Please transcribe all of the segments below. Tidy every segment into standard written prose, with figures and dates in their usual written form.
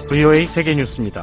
VOA 세계뉴스입니다.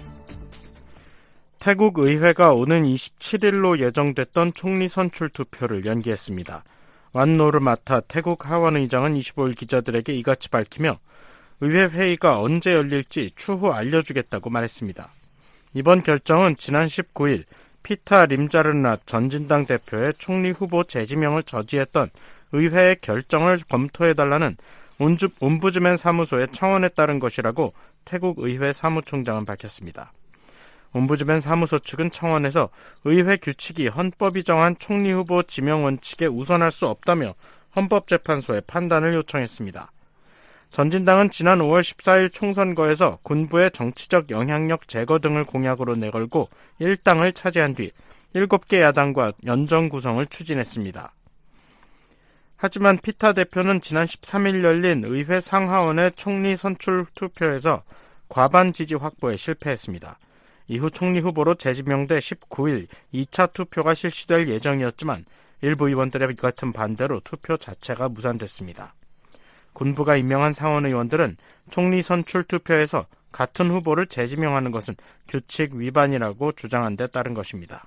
태국 의회가 오는 27일로 예정됐던 총리 선출 투표를 연기했습니다. 완노르마타 태국 하원 의장은 25일 기자들에게 이같이 밝히며 의회 회의가 언제 열릴지 추후 알려주겠다고 말했습니다. 이번 결정은 지난 19일 피타 림자르낫 전진당 대표의 총리 후보 재지명을 저지했던 의회의 결정을 검토해달라는 옴부즈맨 사무소의 청원에 따른 것이라고 태국 의회 사무총장은 밝혔습니다. 옴부즈맨 사무소 측은 청원에서 의회 규칙이 헌법이 정한 총리 후보 지명 원칙에 우선할 수 없다며 헌법재판소에 판단을 요청했습니다. 전진당은 지난 5월 14일 총선거에서 군부의 정치적 영향력 제거 등을 공약으로 내걸고 1당을 차지한 뒤 7개 야당과 연정 구성을 추진했습니다. 하지만 피타 대표는 지난 13일 열린 의회 상하원의 총리 선출 투표에서 과반 지지 확보에 실패했습니다. 이후 총리 후보로 재지명돼 19일 2차 투표가 실시될 예정이었지만 일부 의원들의 같은 반대로 투표 자체가 무산됐습니다. 군부가 임명한 상원 의원들은 총리 선출 투표에서 같은 후보를 재지명하는 것은 규칙 위반이라고 주장한 데 따른 것입니다.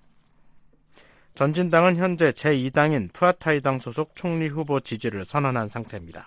전진당은 현재 제2당인 푸아타이당 소속 총리 후보 지지를 선언한 상태입니다.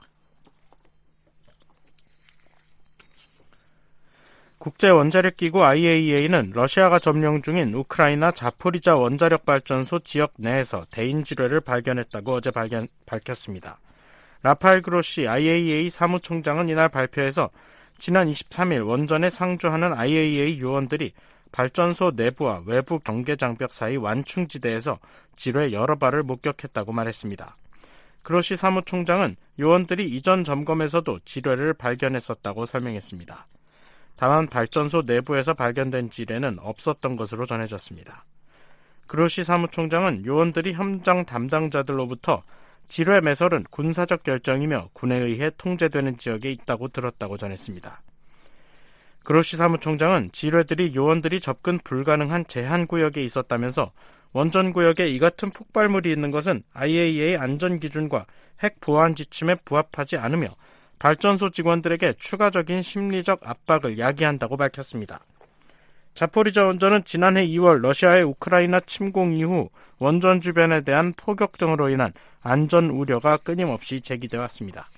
국제원자력기구 IAEA는 러시아가 점령 중인 우크라이나 자포리자 원자력발전소 지역 내에서 대인지뢰를 발견했다고 어제 밝혔습니다. 라파엘 그로시 IAEA 사무총장은 이날 발표에서 지난 23일 원전에 상주하는 IAEA 요원들이 발전소 내부와 외부 경계장벽 사이 완충지대에서 지뢰 여러 발을 목격했다고 말했습니다. 그로시 사무총장은 요원들이 이전 점검에서도 지뢰를 발견했었다고 설명했습니다. 다만 발전소 내부에서 발견된 지뢰는 없었던 것으로 전해졌습니다. 그로시 사무총장은 요원들이 현장 담당자들로부터 지뢰 매설은 군사적 결정이며 군에 의해 통제되는 지역에 있다고 들었다고 전했습니다. 그로시 사무총장은 지뢰들이 요원들이 접근 불가능한 제한구역에 있었다면서 원전구역에 이 같은 폭발물이 있는 것은 IAEA 안전기준과 핵 보안 지침에 부합하지 않으며 발전소 직원들에게 추가적인 심리적 압박을 야기한다고 밝혔습니다. 자포리자 원전은 지난해 2월 러시아의 우크라이나 침공 이후 원전 주변에 대한 포격 등으로 인한 안전 우려가 끊임없이 제기돼 왔습니다.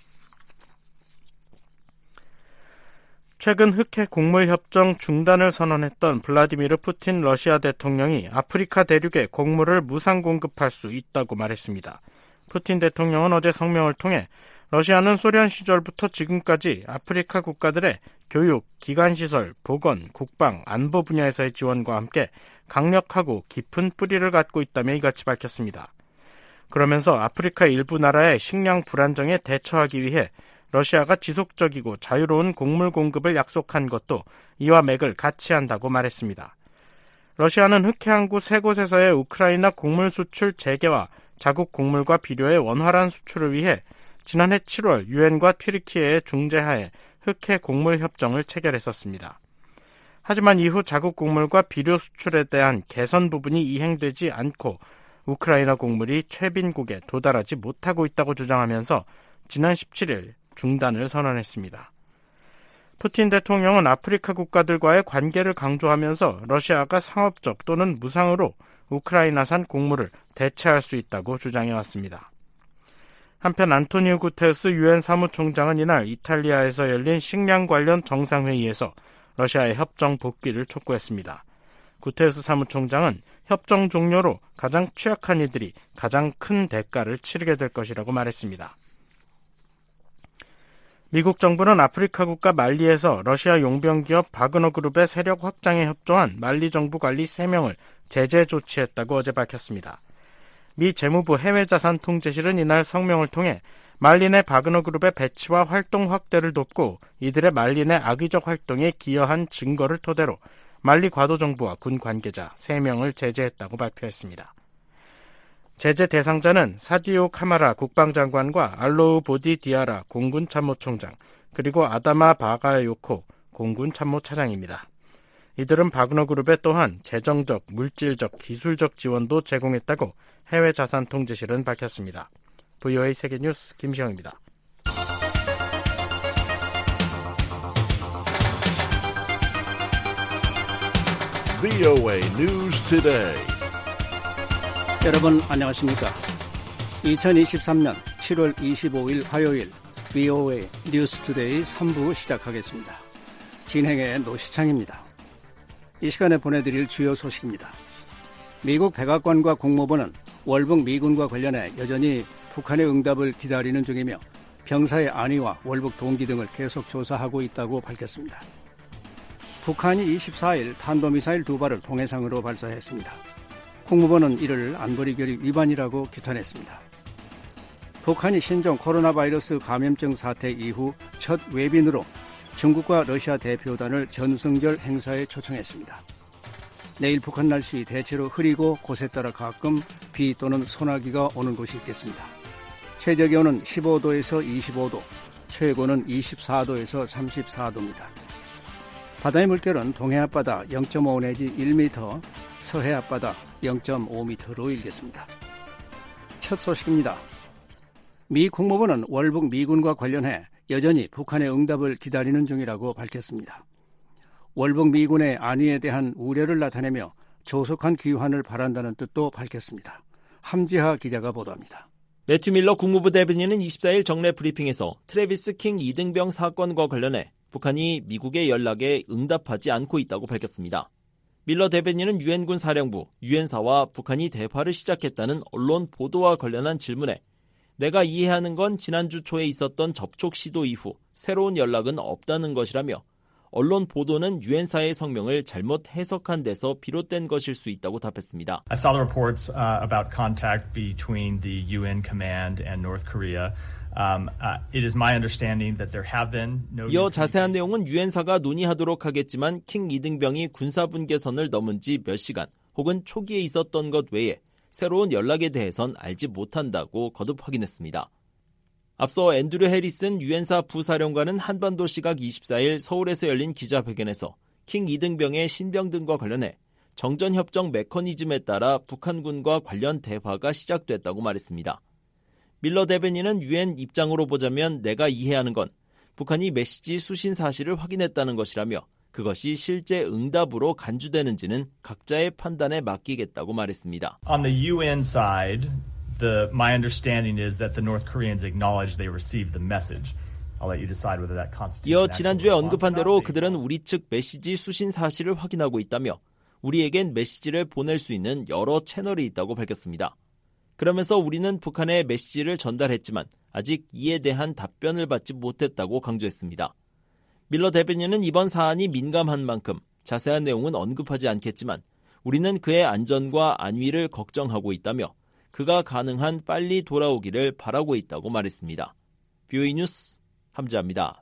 최근 흑해 곡물협정 중단을 선언했던 블라디미르 푸틴 러시아 대통령이 아프리카 대륙에 곡물을 무상 공급할 수 있다고 말했습니다. 푸틴 대통령은 어제 성명을 통해 러시아는 소련 시절부터 지금까지 아프리카 국가들의 교육, 기관시설, 보건, 국방, 안보 분야에서의 지원과 함께 강력하고 깊은 뿌리를 갖고 있다며 이같이 밝혔습니다. 그러면서 아프리카 일부 나라의 식량 불안정에 대처하기 위해 러시아가 지속적이고 자유로운 곡물 공급을 약속한 것도 이와 맥을 같이 한다고 말했습니다. 러시아는 흑해 항구 3곳에서의 우크라이나 곡물 수출 재개와 자국 곡물과 비료의 원활한 수출을 위해 지난해 7월 유엔과 튀르키예의 중재하에 흑해 곡물 협정을 체결했었습니다. 하지만 이후 자국 곡물과 비료 수출에 대한 개선 부분이 이행되지 않고 우크라이나 곡물이 최빈국에 도달하지 못하고 있다고 주장하면서 지난 17일 중단을 선언했습니다. 푸틴 대통령은 아프리카 국가들과의 관계를 강조하면서 러시아가 상업적 또는 무상으로 우크라이나산 곡물을 대체할 수 있다고 주장해왔습니다. 한편 안토니오 구테르스 유엔 사무총장은 이날 이탈리아에서 열린 식량 관련 정상회의에서 러시아의 협정 복귀를 촉구했습니다. 구테르스 사무총장은 협정 종료로 가장 취약한 이들이 가장 큰 대가를 치르게 될 것이라고 말했습니다. 미국 정부는 아프리카 국가 말리에서 러시아 용병기업 바그너 그룹의 세력 확장에 협조한 말리 정부 관리 3명을 제재 조치했다고 어제 밝혔습니다. 미 재무부 해외자산 통제실은 이날 성명을 통해 말리 내 바그너 그룹의 배치와 활동 확대를 돕고 이들의 말리 내 악의적 활동에 기여한 증거를 토대로 말리 과도정부와 군 관계자 3명을 제재했다고 발표했습니다. 제재 대상자는 사디오 카마라 국방장관과 알로우 보디 디아라 공군 참모총장, 그리고 아다마 바가요코 공군 참모차장입니다. 이들은 바그너 그룹에 또한 재정적, 물질적, 기술적 지원도 제공했다고 해외자산통제실은 밝혔습니다. VOA 세계뉴스 김시영입니다. VOA News Today. 여러분 안녕하십니까? 2023년 7월 25일 화요일 VOA 뉴스 투데이 3부 시작하겠습니다. 진행의 노시창입니다. 이 시간에 보내드릴 주요 소식입니다. 미국 백악관과 국무부는 월북 미군과 관련해 여전히 북한의 응답을 기다리는 중이며 병사의 안위와 월북 동기 등을 계속 조사하고 있다고 밝혔습니다. 북한이 24일 탄도미사일 2발을 동해상으로 발사했습니다. 국무부는 이를 안보리 결의 위반이라고 규탄했습니다. 북한이 신종 코로나 바이러스 감염증 사태 이후 첫 외빈으로 중국과 러시아 대표단을 전승절 행사에 초청했습니다. 내일 북한 날씨 대체로 흐리고 곳에 따라 가끔 비 또는 소나기가 오는 곳이 있겠습니다. 최저기온은 15도에서 25도, 최고는 24도에서 34도입니다. 바다의 물결은 동해 앞바다 0.5 내지 1m, 서해 앞바다 0.5m로 일겠습니다. 첫 소식입니다. 미 국무부는 월북 미군과 관련해 여전히 북한의 응답을 기다리는 중이라고 밝혔습니다. 월북 미군의 안위에 대한 우려를 나타내며 조속한 귀환을 바란다는 뜻도 밝혔습니다. 함지하 기자가 보도합니다. 매튜 밀러 국무부 대변인은 24일 정례 브리핑에서 트래비스 킹 이등병 사건과 관련해 북한이 미국의 연락에 응답하지 않고 있다고 밝혔습니다. 밀러 대변인은 유엔군 사령부, 유엔사와 북한이 대화를 시작했다는 언론 보도와 관련한 질문에 내가 이해하는 건 지난주 초에 있었던 접촉 시도 이후 새로운 연락은 없다는 것이라며 언론 보도는 유엔사의 성명을 잘못 해석한 데서 비롯된 것일 수 있다고 답했습니다. I saw the reports about contact between the UN command and North Korea. It is my understanding that there have been no. 이어 자세한 내용은 유엔사가 논의하도록 하겠지만 킹 이등병이 군사분계선을 넘은 지 몇 시간 혹은 초기에 있었던 것 외에 새로운 연락에 대해선 알지 못한다고 거듭 확인했습니다. 앞서 앤드류 해리슨 유엔사 부사령관은 한반도 시각 24일 서울에서 열린 기자회견에서 킹 이등병의 신병 등과 관련해 정전협정 메커니즘에 따라 북한군과 관련 대화가 시작됐다고 말했습니다. 밀러 대변인은 유엔 입장으로 보자면 내가 이해하는 건 북한이 메시지 수신 사실을 확인했다는 것이라며 그것이 실제 응답으로 간주되는지는 각자의 판단에 맡기겠다고 말했습니다. On the UN side, my understanding is that the North Koreans acknowledge they received the message. I'll let you decide whether that constitutes. 이어 지난주에 언급한 대로 그들은 우리 측 메시지 수신 사실을 확인하고 있다며 우리에겐 메시지를 보낼 수 있는 여러 채널이 있다고 밝혔습니다. 그러면서 우리는 북한에 메시지를 전달했지만 아직 이에 대한 답변을 받지 못했다고 강조했습니다. 밀러 대변인은 이번 사안이 민감한 만큼 자세한 내용은 언급하지 않겠지만 우리는 그의 안전과 안위를 걱정하고 있다며 그가 가능한 빨리 돌아오기를 바라고 있다고 말했습니다. VOA 뉴스 함지아입니다.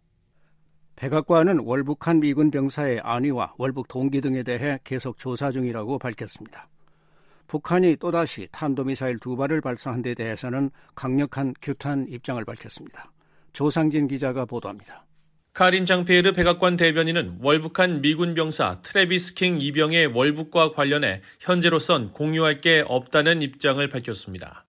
백악관은 월북한 미군 병사의 안위와 월북 동기 등에 대해 계속 조사 중이라고 밝혔습니다. 북한이 또다시 탄도미사일 2발을 발사한 데 대해서는 강력한 규탄 입장을 밝혔습니다. 조상진 기자가 보도합니다. 카린 장피에르 백악관 대변인은 월북한 미군 병사 트래비스 킹 이병의 월북과 관련해 현재로선 공유할 게 없다는 입장을 밝혔습니다.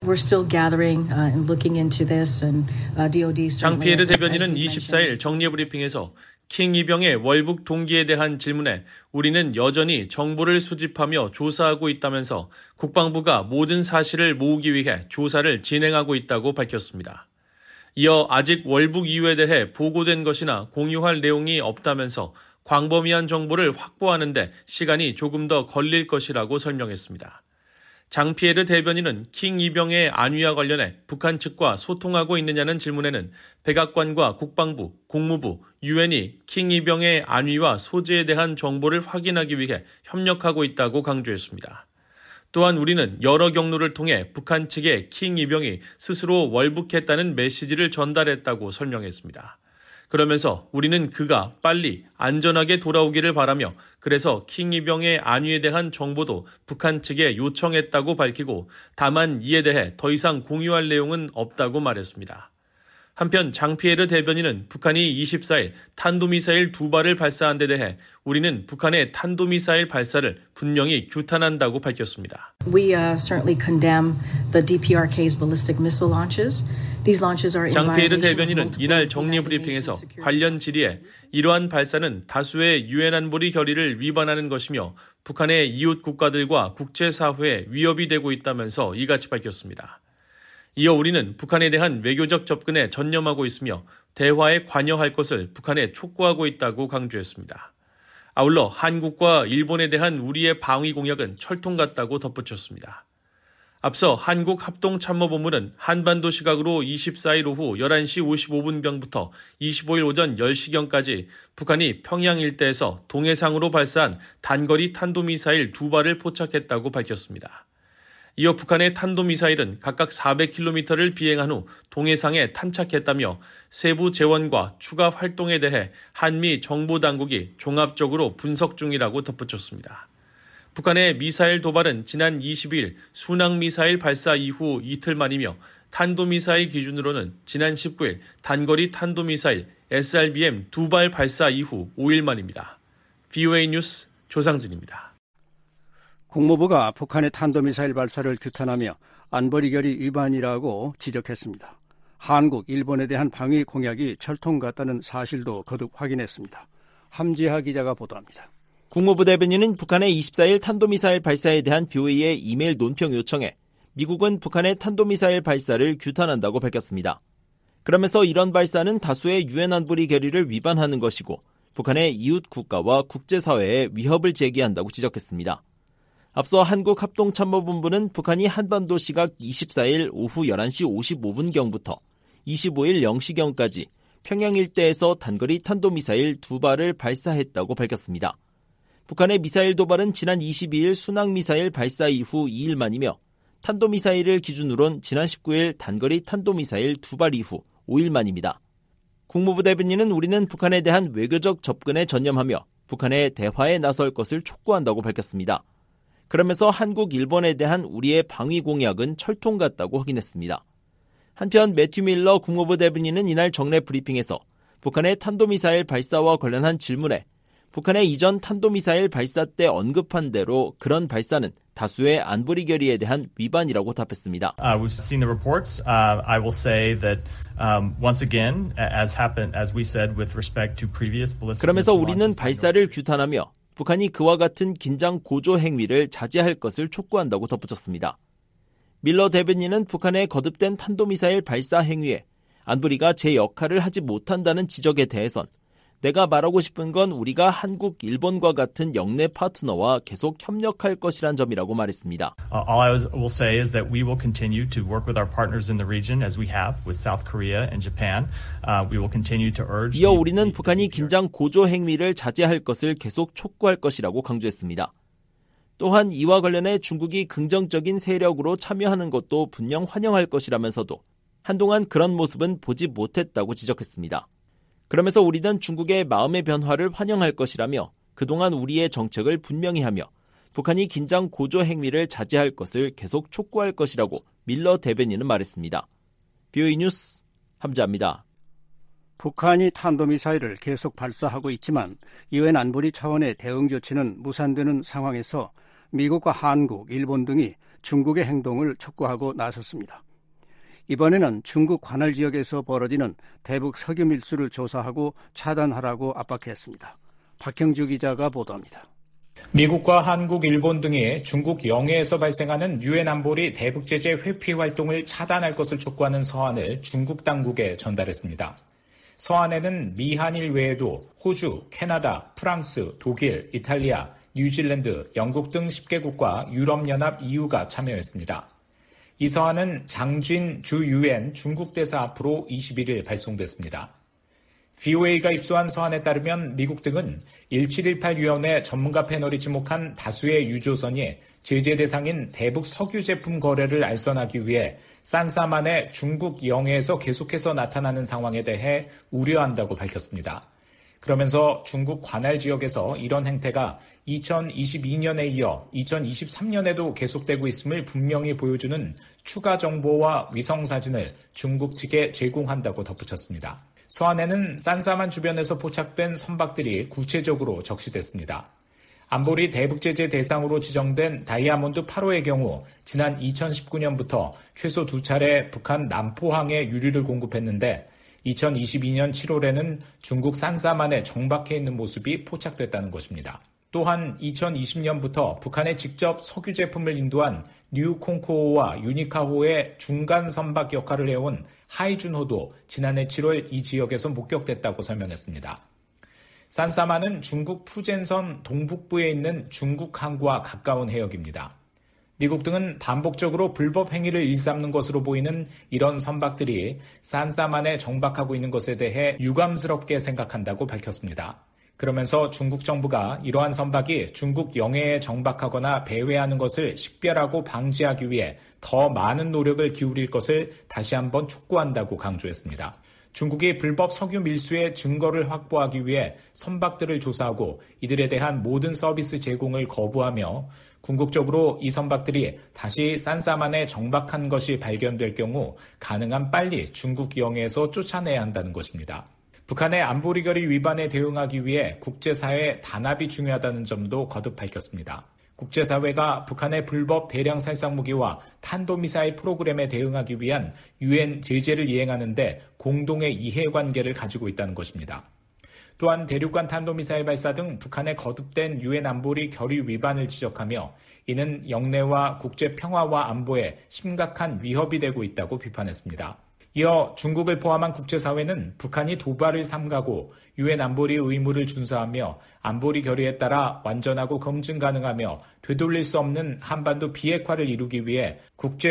장피에르 대변인은 24일 정례 브리핑에서 킹 이병의 월북 동기에 대한 질문에 우리는 여전히 정보를 수집하며 조사하고 있다면서 국방부가 모든 사실을 모으기 위해 조사를 진행하고 있다고 밝혔습니다. 이어 아직 월북 이유에 대해 보고된 것이나 공유할 내용이 없다면서 광범위한 정보를 확보하는 데 시간이 조금 더 걸릴 것이라고 설명했습니다. 장피에르 대변인은 킹 이병의 안위와 관련해 북한 측과 소통하고 있느냐는 질문에는 백악관과 국방부, 국무부, 유엔이 킹 이병의 안위와 소재에 대한 정보를 확인하기 위해 협력하고 있다고 강조했습니다. 또한 우리는 여러 경로를 통해 북한 측에 킹 이병이 스스로 월북했다는 메시지를 전달했다고 설명했습니다. 그러면서 우리는 그가 빨리 안전하게 돌아오기를 바라며 그래서 킹 이병의 안위에 대한 정보도 북한 측에 요청했다고 밝히고 다만 이에 대해 더 이상 공유할 내용은 없다고 말했습니다. 한편 장피에르 대변인은 북한이 24일 탄도미사일 2발을 발사한 데 대해 우리는 북한의 탄도미사일 발사를 분명히 규탄한다고 밝혔습니다. We certainly condemn the DPRK's ballistic missile launches. These launches are in 장피에르 violation of 대변인은 multiple 이날 정례브리핑에서 관련 질의에 이러한 발사는 다수의 유엔 안보리 결의를 위반하는 것이며 북한의 이웃 국가들과 국제사회에 위협이 되고 있다면서 이같이 밝혔습니다. 이어 우리는 북한에 대한 외교적 접근에 전념하고 있으며 대화에 관여할 것을 북한에 촉구하고 있다고 강조했습니다. 아울러 한국과 일본에 대한 우리의 방위 공약은 철통 같다고 덧붙였습니다. 앞서 한국합동참모본부는 한반도 시각으로 24일 오후 11시 55분경부터 25일 오전 10시경까지 북한이 평양 일대에서 동해상으로 발사한 단거리 탄도미사일 2발을 포착했다고 밝혔습니다. 이어 북한의 탄도미사일은 각각 400km를 비행한 후 동해상에 탄착했다며 세부 재원과 추가 활동에 대해 한미 정보당국이 종합적으로 분석 중이라고 덧붙였습니다. 북한의 미사일 도발은 지난 22일 순항미사일 발사 이후 이틀 만이며 탄도미사일 기준으로는 지난 19일 단거리 탄도미사일 SRBM 2발 발사 이후 5일 만입니다. VOA 뉴스 조상진입니다. 국무부가 북한의 탄도미사일 발사를 규탄하며 안보리 결의 위반이라고 지적했습니다. 한국, 일본에 대한 방위 공약이 철통 같다는 사실도 거듭 확인했습니다. 함지하 기자가 보도합니다. 국무부 대변인은 북한의 24일 탄도미사일 발사에 대한 BOA의 이메일 논평 요청에 미국은 북한의 탄도미사일 발사를 규탄한다고 밝혔습니다. 그러면서 이런 발사는 다수의 유엔 안보리 결의를 위반하는 것이고 북한의 이웃 국가와 국제사회에 위협을 제기한다고 지적했습니다. 앞서 한국합동참모본부는 북한이 한반도 시각 24일 오후 11시 55분경부터 25일 0시경까지 평양 일대에서 단거리 탄도미사일 2발을 발사했다고 밝혔습니다. 북한의 미사일 도발은 지난 22일 순항미사일 발사 이후 2일 만이며 탄도미사일을 기준으론 지난 19일 단거리 탄도미사일 2발 이후 5일 만입니다. 국무부 대변인은 우리는 북한에 대한 외교적 접근에 전념하며 북한의 대화에 나설 것을 촉구한다고 밝혔습니다. 그러면서 한국, 일본에 대한 우리의 방위 공약은 철통 같다고 확인했습니다. 한편 매튜 밀러 국무부 대변인은 이날 정례 브리핑에서 북한의 탄도미사일 발사와 관련한 질문에 북한의 이전 탄도미사일 발사 때 언급한 대로 그런 발사는 다수의 안보리 결의에 대한 위반이라고 답했습니다. We've seen the reports. I will say that once again, as we said with respect to previous ballistic. 그러면서 우리는 발사를 규탄하며 북한이 그와 같은 긴장 고조 행위를 자제할 것을 촉구한다고 덧붙였습니다. 밀러 대변인은 북한의 거듭된 탄도미사일 발사 행위에 안보리가 제 역할을 하지 못한다는 지적에 대해선 내가 말하고 싶은 건 우리가 한국, 일본과 같은 영내 파트너와 계속 협력할 것이란 점이라고 말했습니다. All I will say is that we will continue to work with our partners in the region as we have with South Korea and Japan. We will continue to urge. 이어 우리는 북한이 긴장 고조 행위를 자제할 것을 계속 촉구할 것이라고 강조했습니다. 또한 이와 관련해 중국이 긍정적인 세력으로 참여하는 것도 분명 환영할 것이라면서도 한동안 그런 모습은 보지 못했다고 지적했습니다. 그러면서 우리는 중국의 마음의 변화를 환영할 것이라며 그동안 우리의 정책을 분명히 하며 북한이 긴장 고조 행위를 자제할 것을 계속 촉구할 것이라고 밀러 대변인은 말했습니다. BOA 뉴스 함지아입니다. 북한이 탄도미사일을 계속 발사하고 있지만 유엔 안보리 차원의 대응 조치는 무산되는 상황에서 미국과 한국, 일본 등이 중국의 행동을 촉구하고 나섰습니다. 이번에는 중국 관할 지역에서 벌어지는 대북 석유 밀수를 조사하고 차단하라고 압박했습니다. 박형주 기자가 보도합니다. 미국과 한국, 일본 등이 중국 영해에서 발생하는 유엔 안보리 대북 제재 회피 활동을 차단할 것을 촉구하는 서한을 중국 당국에 전달했습니다. 서한에는 미한일 외에도 호주, 캐나다, 프랑스, 독일, 이탈리아, 뉴질랜드, 영국 등 10개국과 유럽연합 EU가 참여했습니다. 이 서한은 장쥔 주 유엔 중국 대사 앞으로 21일 발송됐습니다. VOA가 입수한 서한에 따르면 미국 등은 1718위원회 전문가 패널이 지목한 다수의 유조선이 제재 대상인 대북 석유 제품 거래를 알선하기 위해 산사만의 중국 영해에서 계속해서 나타나는 상황에 대해 우려한다고 밝혔습니다. 그러면서 중국 관할 지역에서 이런 행태가 2022년에 이어 2023년에도 계속되고 있음을 분명히 보여주는 추가 정보와 위성사진을 중국 측에 제공한다고 덧붙였습니다. 서한에는 산사만 주변에서 포착된 선박들이 구체적으로 적시됐습니다. 안보리 대북제재 대상으로 지정된 다이아몬드 8호의 경우 지난 2019년부터 최소 2차례 북한 남포항에 유류를 공급했는데 2022년 7월에는 중국 산사만에 정박해 있는 모습이 포착됐다는 것입니다. 또한 2020년부터 북한에 직접 석유 제품을 인도한 뉴콩코호와 유니카호의 중간 선박 역할을 해온 하이준호도 지난해 7월 이 지역에서 목격됐다고 설명했습니다. 산사만은 중국 푸젠선 동북부에 있는 중국 항구와 가까운 해역입니다. 미국 등은 반복적으로 불법 행위를 일삼는 것으로 보이는 이런 선박들이 산사만에 정박하고 있는 것에 대해 유감스럽게 생각한다고 밝혔습니다. 그러면서 중국 정부가 이러한 선박이 중국 영해에 정박하거나 배회하는 것을 식별하고 방지하기 위해 더 많은 노력을 기울일 것을 다시 한번 촉구한다고 강조했습니다. 중국이 불법 석유 밀수의 증거를 확보하기 위해 선박들을 조사하고 이들에 대한 모든 서비스 제공을 거부하며 궁극적으로 이 선박들이 다시 산사만에 정박한 것이 발견될 경우 가능한 빨리 중국 영해에서 쫓아내야 한다는 것입니다. 북한의 안보리 결의 위반에 대응하기 위해 국제사회의 단합이 중요하다는 점도 거듭 밝혔습니다. 국제사회가 북한의 불법 대량 살상 무기와 탄도미사일 프로그램에 대응하기 위한 유엔 제재를 이행하는데 공동의 이해관계를 가지고 있다는 것입니다. 또한 대륙간 탄도미사일 발사 등 북한의 거듭된 유엔 안보리 결의 위반을 지적하며 이는 영내와 국제 평화와 안보에 심각한 위협이 되고 있다고 비판했습니다. 이어 중국을 포함한 국제사회는 북한이 도발을 삼가고 유엔 안보리 의무를 준수하며 안보리 결의에 따라 완전하고 검증 가능하며 되돌릴 수 없는 한반도 비핵화를 이루기 위해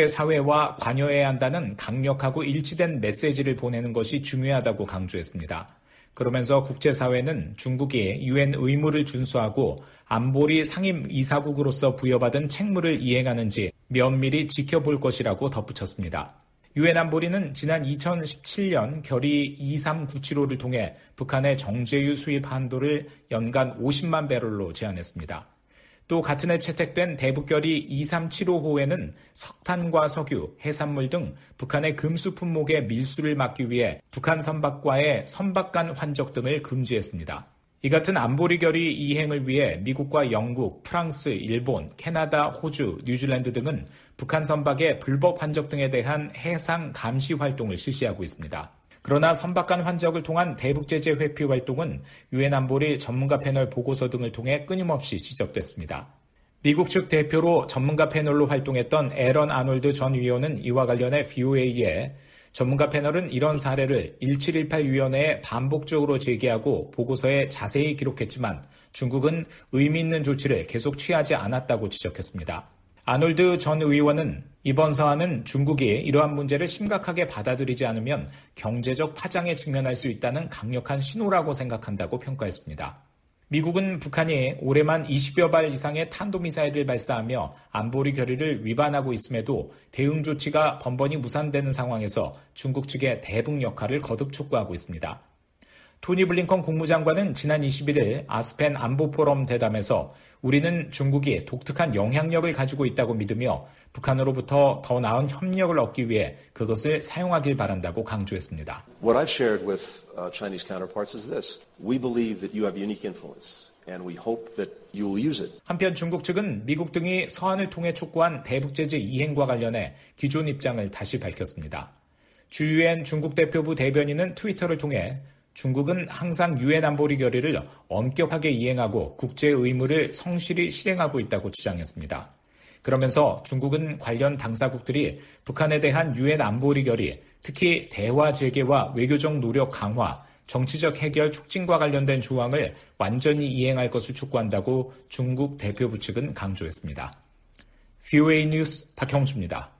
국제사회와 관여해야 한다는 강력하고 일치된 메시지를 보내는 것이 중요하다고 강조했습니다. 그러면서 국제사회는 중국이 유엔 의무를 준수하고 안보리 상임 이사국으로서 부여받은 책무를 이행하는지 면밀히 지켜볼 것이라고 덧붙였습니다. 유엔 안보리는 지난 2017년 결의 2397호를 통해 북한의 정제유 수입 한도를 연간 50만 배럴로 제한했습니다. 또 같은 해 채택된 대북결의 2375호에는 석탄과 석유, 해산물 등 북한의 금수 품목의 밀수를 막기 위해 북한 선박과의 선박 간 환적 등을 금지했습니다. 이 같은 안보리 결의 이행을 위해 미국과 영국, 프랑스, 일본, 캐나다, 호주, 뉴질랜드 등은 북한 선박의 불법 환적 등에 대한 해상 감시 활동을 실시하고 있습니다. 그러나 선박 간 환적을 통한 대북제재 회피 활동은 유엔 안보리 전문가 패널 보고서 등을 통해 끊임없이 지적됐습니다. 미국 측 대표로 전문가 패널로 활동했던 에런 아놀드 전 위원은 이와 관련해 VOA에 전문가 패널은 이런 사례를 1718 위원회에 반복적으로 제기하고 보고서에 자세히 기록했지만 중국은 의미 있는 조치를 계속 취하지 않았다고 지적했습니다. 아놀드 전 의원은 이번 서한은 중국이 이러한 문제를 심각하게 받아들이지 않으면 경제적 파장에 직면할 수 있다는 강력한 신호라고 생각한다고 평가했습니다. 미국은 북한이 올해만 20여 발 이상의 탄도미사일을 발사하며 안보리 결의를 위반하고 있음에도 대응 조치가 번번이 무산되는 상황에서 중국 측의 대북 역할을 거듭 촉구하고 있습니다. 토니 블링컨 국무장관은 지난 21일 아스펜 안보포럼 대담에서 우리는 중국이 독특한 영향력을 가지고 있다고 믿으며 북한으로부터 더 나은 협력을 얻기 위해 그것을 사용하길 바란다고 강조했습니다. What I've shared with Chinese counterparts is this. We believe that you have unique influence. And we hope that you will use it. 한편 중국 측은 미국 등이 서한을 통해 촉구한 대북제재 이행과 관련해 기존 입장을 다시 밝혔습니다. 주유엔 중국 대표부 대변인은 트위터를 통해 중국은 항상 유엔 안보리 결의를 엄격하게 이행하고 국제 의무를 성실히 실행하고 있다고 주장했습니다. 그러면서 중국은 관련 당사국들이 북한에 대한 유엔 안보리 결의, 특히 대화 재개와 외교적 노력 강화, 정치적 해결 촉진과 관련된 조항을 완전히 이행할 것을 촉구한다고 중국 대표부 측은 강조했습니다. VOA 뉴스 박형주입니다.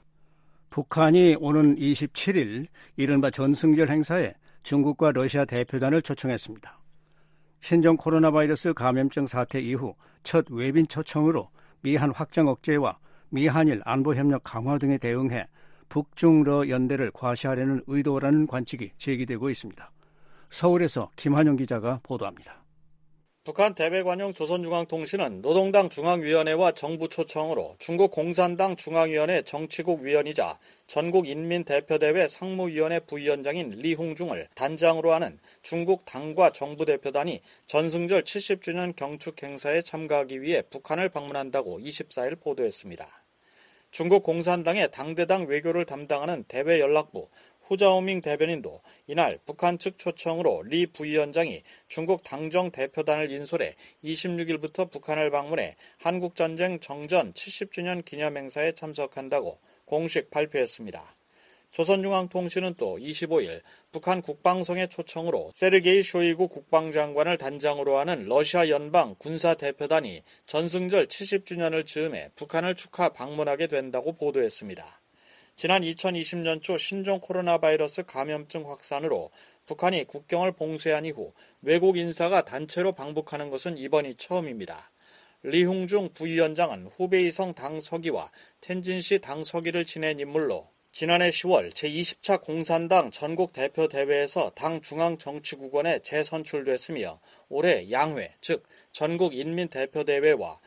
북한이 오는 27일 이른바 전승절 행사에 중국과 러시아 대표단을 초청했습니다. 신종 코로나 바이러스 감염증 사태 이후 첫 외빈 초청으로 미한 확장 억제와 미한일 안보협력 강화 등에 대응해 북중러 연대를 과시하려는 의도라는 관측이 제기되고 있습니다. 서울에서 김한영 기자가 보도합니다. 북한 대외관용 조선중앙통신은 노동당 중앙위원회와 정부 초청으로 중국 공산당 중앙위원회 정치국 위원이자 전국인민대표대회 상무위원회 부위원장인 리홍중을 단장으로 하는 중국 당과 정부 대표단이 전승절 70주년 경축 행사에 참가하기 위해 북한을 방문한다고 24일 보도했습니다. 중국 공산당의 당대당 외교를 담당하는 대외연락부 후자오밍 대변인도 이날 북한 측 초청으로 리 부위원장이 중국 당정 대표단을 인솔해 26일부터 북한을 방문해 한국전쟁 정전 70주년 기념행사에 참석한다고 공식 발표했습니다. 조선중앙통신은 또 25일 북한 국방성의 초청으로 세르게이 쇼이구 국방장관을 단장으로 하는 러시아 연방 군사대표단이 전승절 70주년을 즈음해 북한을 축하 방문하게 된다고 보도했습니다. 지난 2020년 초 신종 코로나 바이러스 감염증 확산으로 북한이 국경을 봉쇄한 이후 외국 인사가 단체로 방북하는 것은 이번이 처음입니다. 리홍중 부위원장은 후베이성 당 서기와 텐진시 당 서기를 지낸 인물로 지난해 10월 제20차 공산당 전국대표대회에서 당 중앙정치국원에 재선출됐으며 올해 양회, 즉 전국인민대표대회와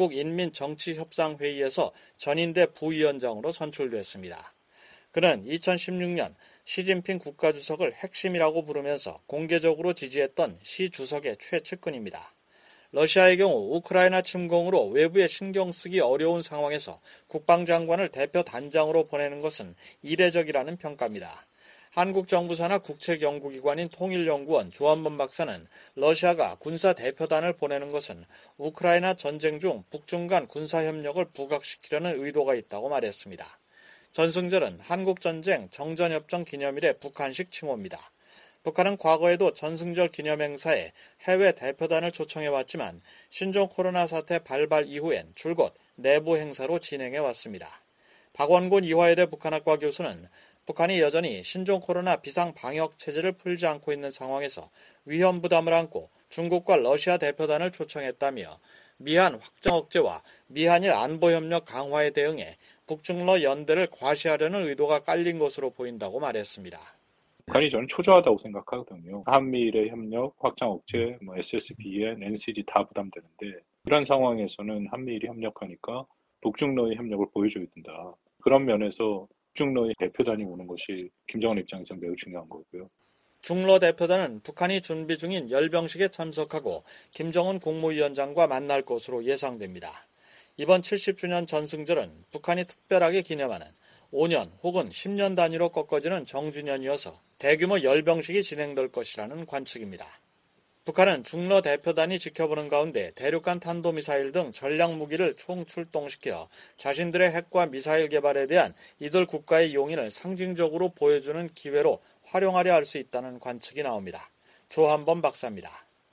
전국인민정치협상회의에서 전인대 부위원장으로 선출됐습니다. 그는 2016년 시진핑 국가주석을 핵심이라고 부르면서 공개적으로 지지했던 시 주석의 최측근입니다. 러시아의 경우 우크라이나 침공으로 외부에 신경 쓰기 어려운 상황에서 국방장관을 대표 단장으로 보내는 것은 이례적이라는 평가입니다. 한국 정부 산하 국책연구기관인 통일연구원 조한범 박사는 러시아가 군사 대표단을 보내는 것은 우크라이나 전쟁 중 북중 간 군사협력을 부각시키려는 의도가 있다고 말했습니다. 전승절은 한국전쟁 정전협정 기념일의 북한식 칭호입니다. 북한은 과거에도 전승절 기념행사에 해외 대표단을 초청해왔지만 신종 코로나 사태 발발 이후엔 줄곧 내부 행사로 진행해왔습니다. 박원곤 이화여대 북한학과 교수는 북한이 여전히 신종 코로나 비상 방역 체제를 풀지 않고 있는 상황에서 위험 부담을 안고 중국과 러시아 대표단을 초청했다며 미한 확장 억제와 미한일 안보협력 강화에 대응해 북중러 연대를 과시하려는 의도가 깔린 것으로 보인다고 말했습니다. 북한이 저는 초조하다고 생각하거든요. 한미일의 협력, 확장 억제, SSBN, NCD 다 부담되는데 이런 상황에서는 한미일이 협력하니까 북중러의 협력을 보여줘야 된다. 그런 면에서 북중러의 대표단이 오는 것이 김정은 입장에서 매우 중요한 거고요. 중러 대표단은 북한이 준비 중인 열병식에 참석하고 김정은 국무위원장과 만날 것으로 예상됩니다. 이번 70주년 전승절은 북한이 특별하게 기념하는 5년 혹은 10년 단위로 꺾어지는 정주년이어서 대규모 열병식이 진행될 것이라는 관측입니다. 북한은 중러 대표단이 지켜보는 가운데 대륙간 탄도미사일 등 전략무기를 총출동시켜 자신들의 핵과 미사일 개발에 대한 이들 국가의 용인을 상징적으로 보여주는 기회로 활용하려 할 수 있다는 관측이 나옵니다. 조한범 박사입니다.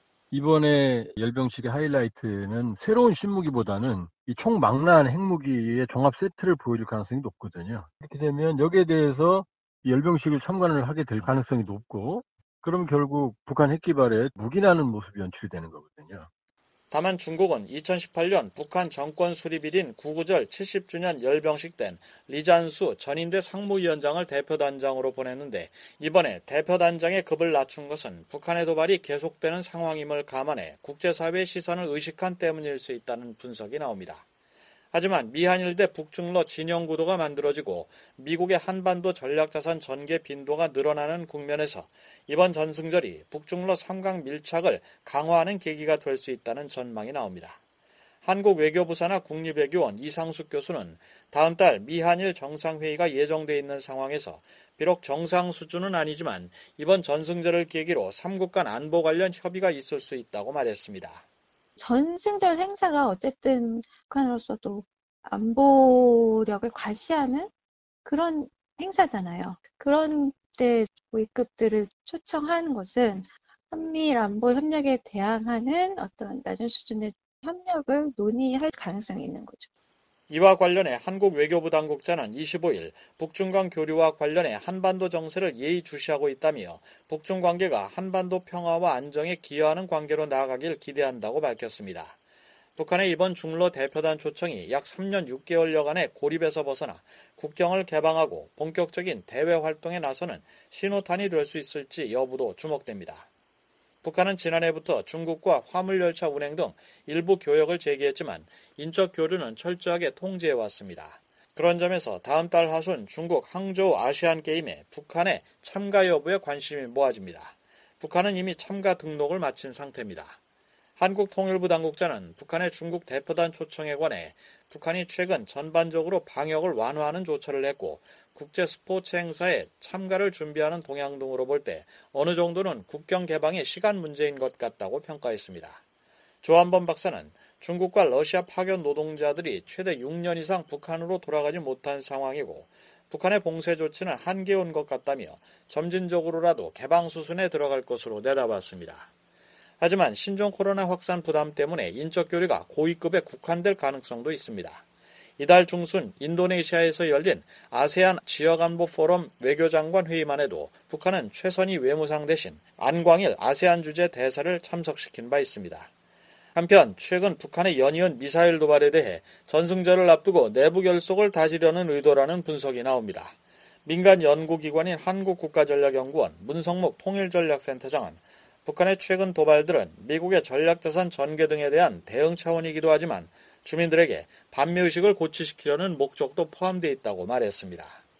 이번에 열병식의 하이라이트는 새로운 신무기보다는 이 총망라한 핵무기의 종합 세트를 보여줄 가능성이 높거든요. 이렇게 되면 여기에 대해서 이 열병식을 참관을 하게 될 가능성이 높고 그럼 결국 북한 핵개발에 묵인하는 모습이 연출되는 거거든요. 다만 중국은 2018년 북한 정권 수립일인 구구절 70주년 열병식 땐 리잔수 전인대 상무위원장을 대표단장으로 보냈는데 이번에 대표단장의 급을 낮춘 것은 북한의 도발이 계속되는 상황임을 감안해 국제사회의 시선을 의식한 때문일 수 있다는 분석이 나옵니다. 하지만 미한일 대 북중러 진영 구도가 만들어지고 미국의 한반도 전략자산 전개 빈도가 늘어나는 국면에서 이번 전승절이 북중러 삼각 밀착을 강화하는 계기가 될 수 있다는 전망이 나옵니다. 한국 외교부 산하 국립외교원 이상숙 교수는 다음 달 미한일 정상회의가 예정돼 있는 상황에서 비록 정상 수준은 아니지만 이번 전승절을 계기로 3국 간 안보 관련 협의가 있을 수 있다고 말했습니다. 전승절 행사가 어쨌든 북한으로서도 안보력을 과시하는 그런 행사잖아요. 그런 때 고위급들을 초청하는 것은 한미일 안보 협력에 대항하는 어떤 낮은 수준의 협력을 논의할 가능성이 있는 거죠. 이와 관련해 한국 외교부 당국자는 25일 북중 간 교류와 관련해 한반도 정세를 예의주시하고 있다며 북중 관계가 한반도 평화와 안정에 기여하는 관계로 나아가길 기대한다고 밝혔습니다. 북한의 이번 중로 대표단 초청이 약 3년 6개월여간의 고립에서 벗어나 국경을 개방하고 본격적인 대외 활동에 나서는 신호탄이 될 수 있을지 여부도 주목됩니다. 북한은 지난해부터 중국과 화물열차 운행 등 일부 교역을 재개했지만 인적 교류는 철저하게 통제해왔습니다. 그런 점에서 다음 달 하순 중국 항저우 아시안게임에 북한의 참가 여부에 관심이 모아집니다. 북한은 이미 참가 등록을 마친 상태입니다. 한국통일부 당국자는 북한의 중국 대표단 초청에 관해 북한이 최근 전반적으로 방역을 완화하는 조처를 했고 국제 스포츠 행사에 참가를 준비하는 동향 등으로 볼 때 어느 정도는 국경 개방의 시간 문제인 것 같다고 평가했습니다. 조한범 박사는 중국과 러시아 파견 노동자들이 최대 6년 이상 북한으로 돌아가지 못한 상황이고 북한의 봉쇄 조치는 한계에 온 것 같다며 점진적으로라도 개방 수순에 들어갈 것으로 내다봤습니다. 하지만 신종 코로나 확산 부담 때문에 인적 교류가 고위급에 국한될 가능성도 있습니다. 이달 중순 인도네시아에서 열린 아세안 지역안보 포럼 외교장관 회의만 해도 북한은 최선희 외무상 대신 안광일 아세안 주재 대사를 참석시킨 바 있습니다. 한편 최근 북한의 연이은 미사일 도발에 대해 전승절을 앞두고 내부 결속을 다지려는 의도라는 분석이 나옵니다. 민간 연구기관인 한국국가전략연구원 문성목 통일전략센터장은 북한의 최근 도발들은 미국의 전략자산 전개 등에 대한 대응 차원이기도 하지만 주민들에게 반미의식을 고취시키려는 목적도 포함되어 있다고 말했습니다.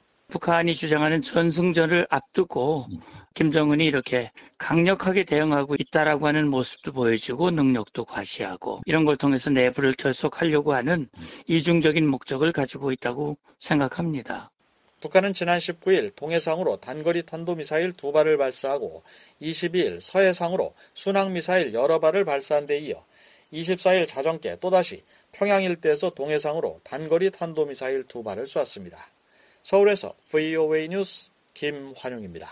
북한이 주장하는 전승전을 앞두고 김정은이 이렇게 강력하게 대응하고 있다라고 하는 모습도 보여주고 능력도 과시하고 이런 걸 통해서 내부를 결속하려고 하는 이중적인 목적을 가지고 있다고 생각합니다. 북한은 지난 19일 동해상으로 단거리 탄도미사일 2발을 발사하고 22일 서해상으로 순항미사일 여러 발을 발사한 데 이어 24일 자정께 또다시 평양 일대에서 동해상으로 단거리 탄도미사일 2발을 쏘았습니다. 서울에서 VOA 뉴스 김환용입니다.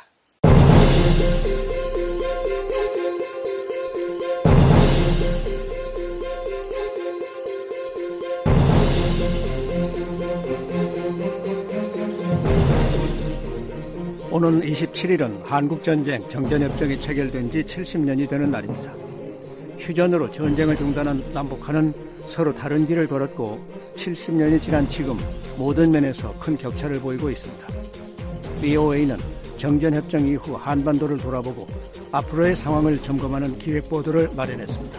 오는 27일은 한국전쟁 정전협정이 체결된 지 70년이 되는 날입니다. 휴전으로 전쟁을 중단한 남북한은 서로 다른 길을 걸었고 70년이 지난 지금 모든 면에서 큰 격차를 보이고 있습니다. VOA는 정전협정 이후 한반도를 돌아보고 앞으로의 상황을 점검하는 기획보도를 마련했습니다.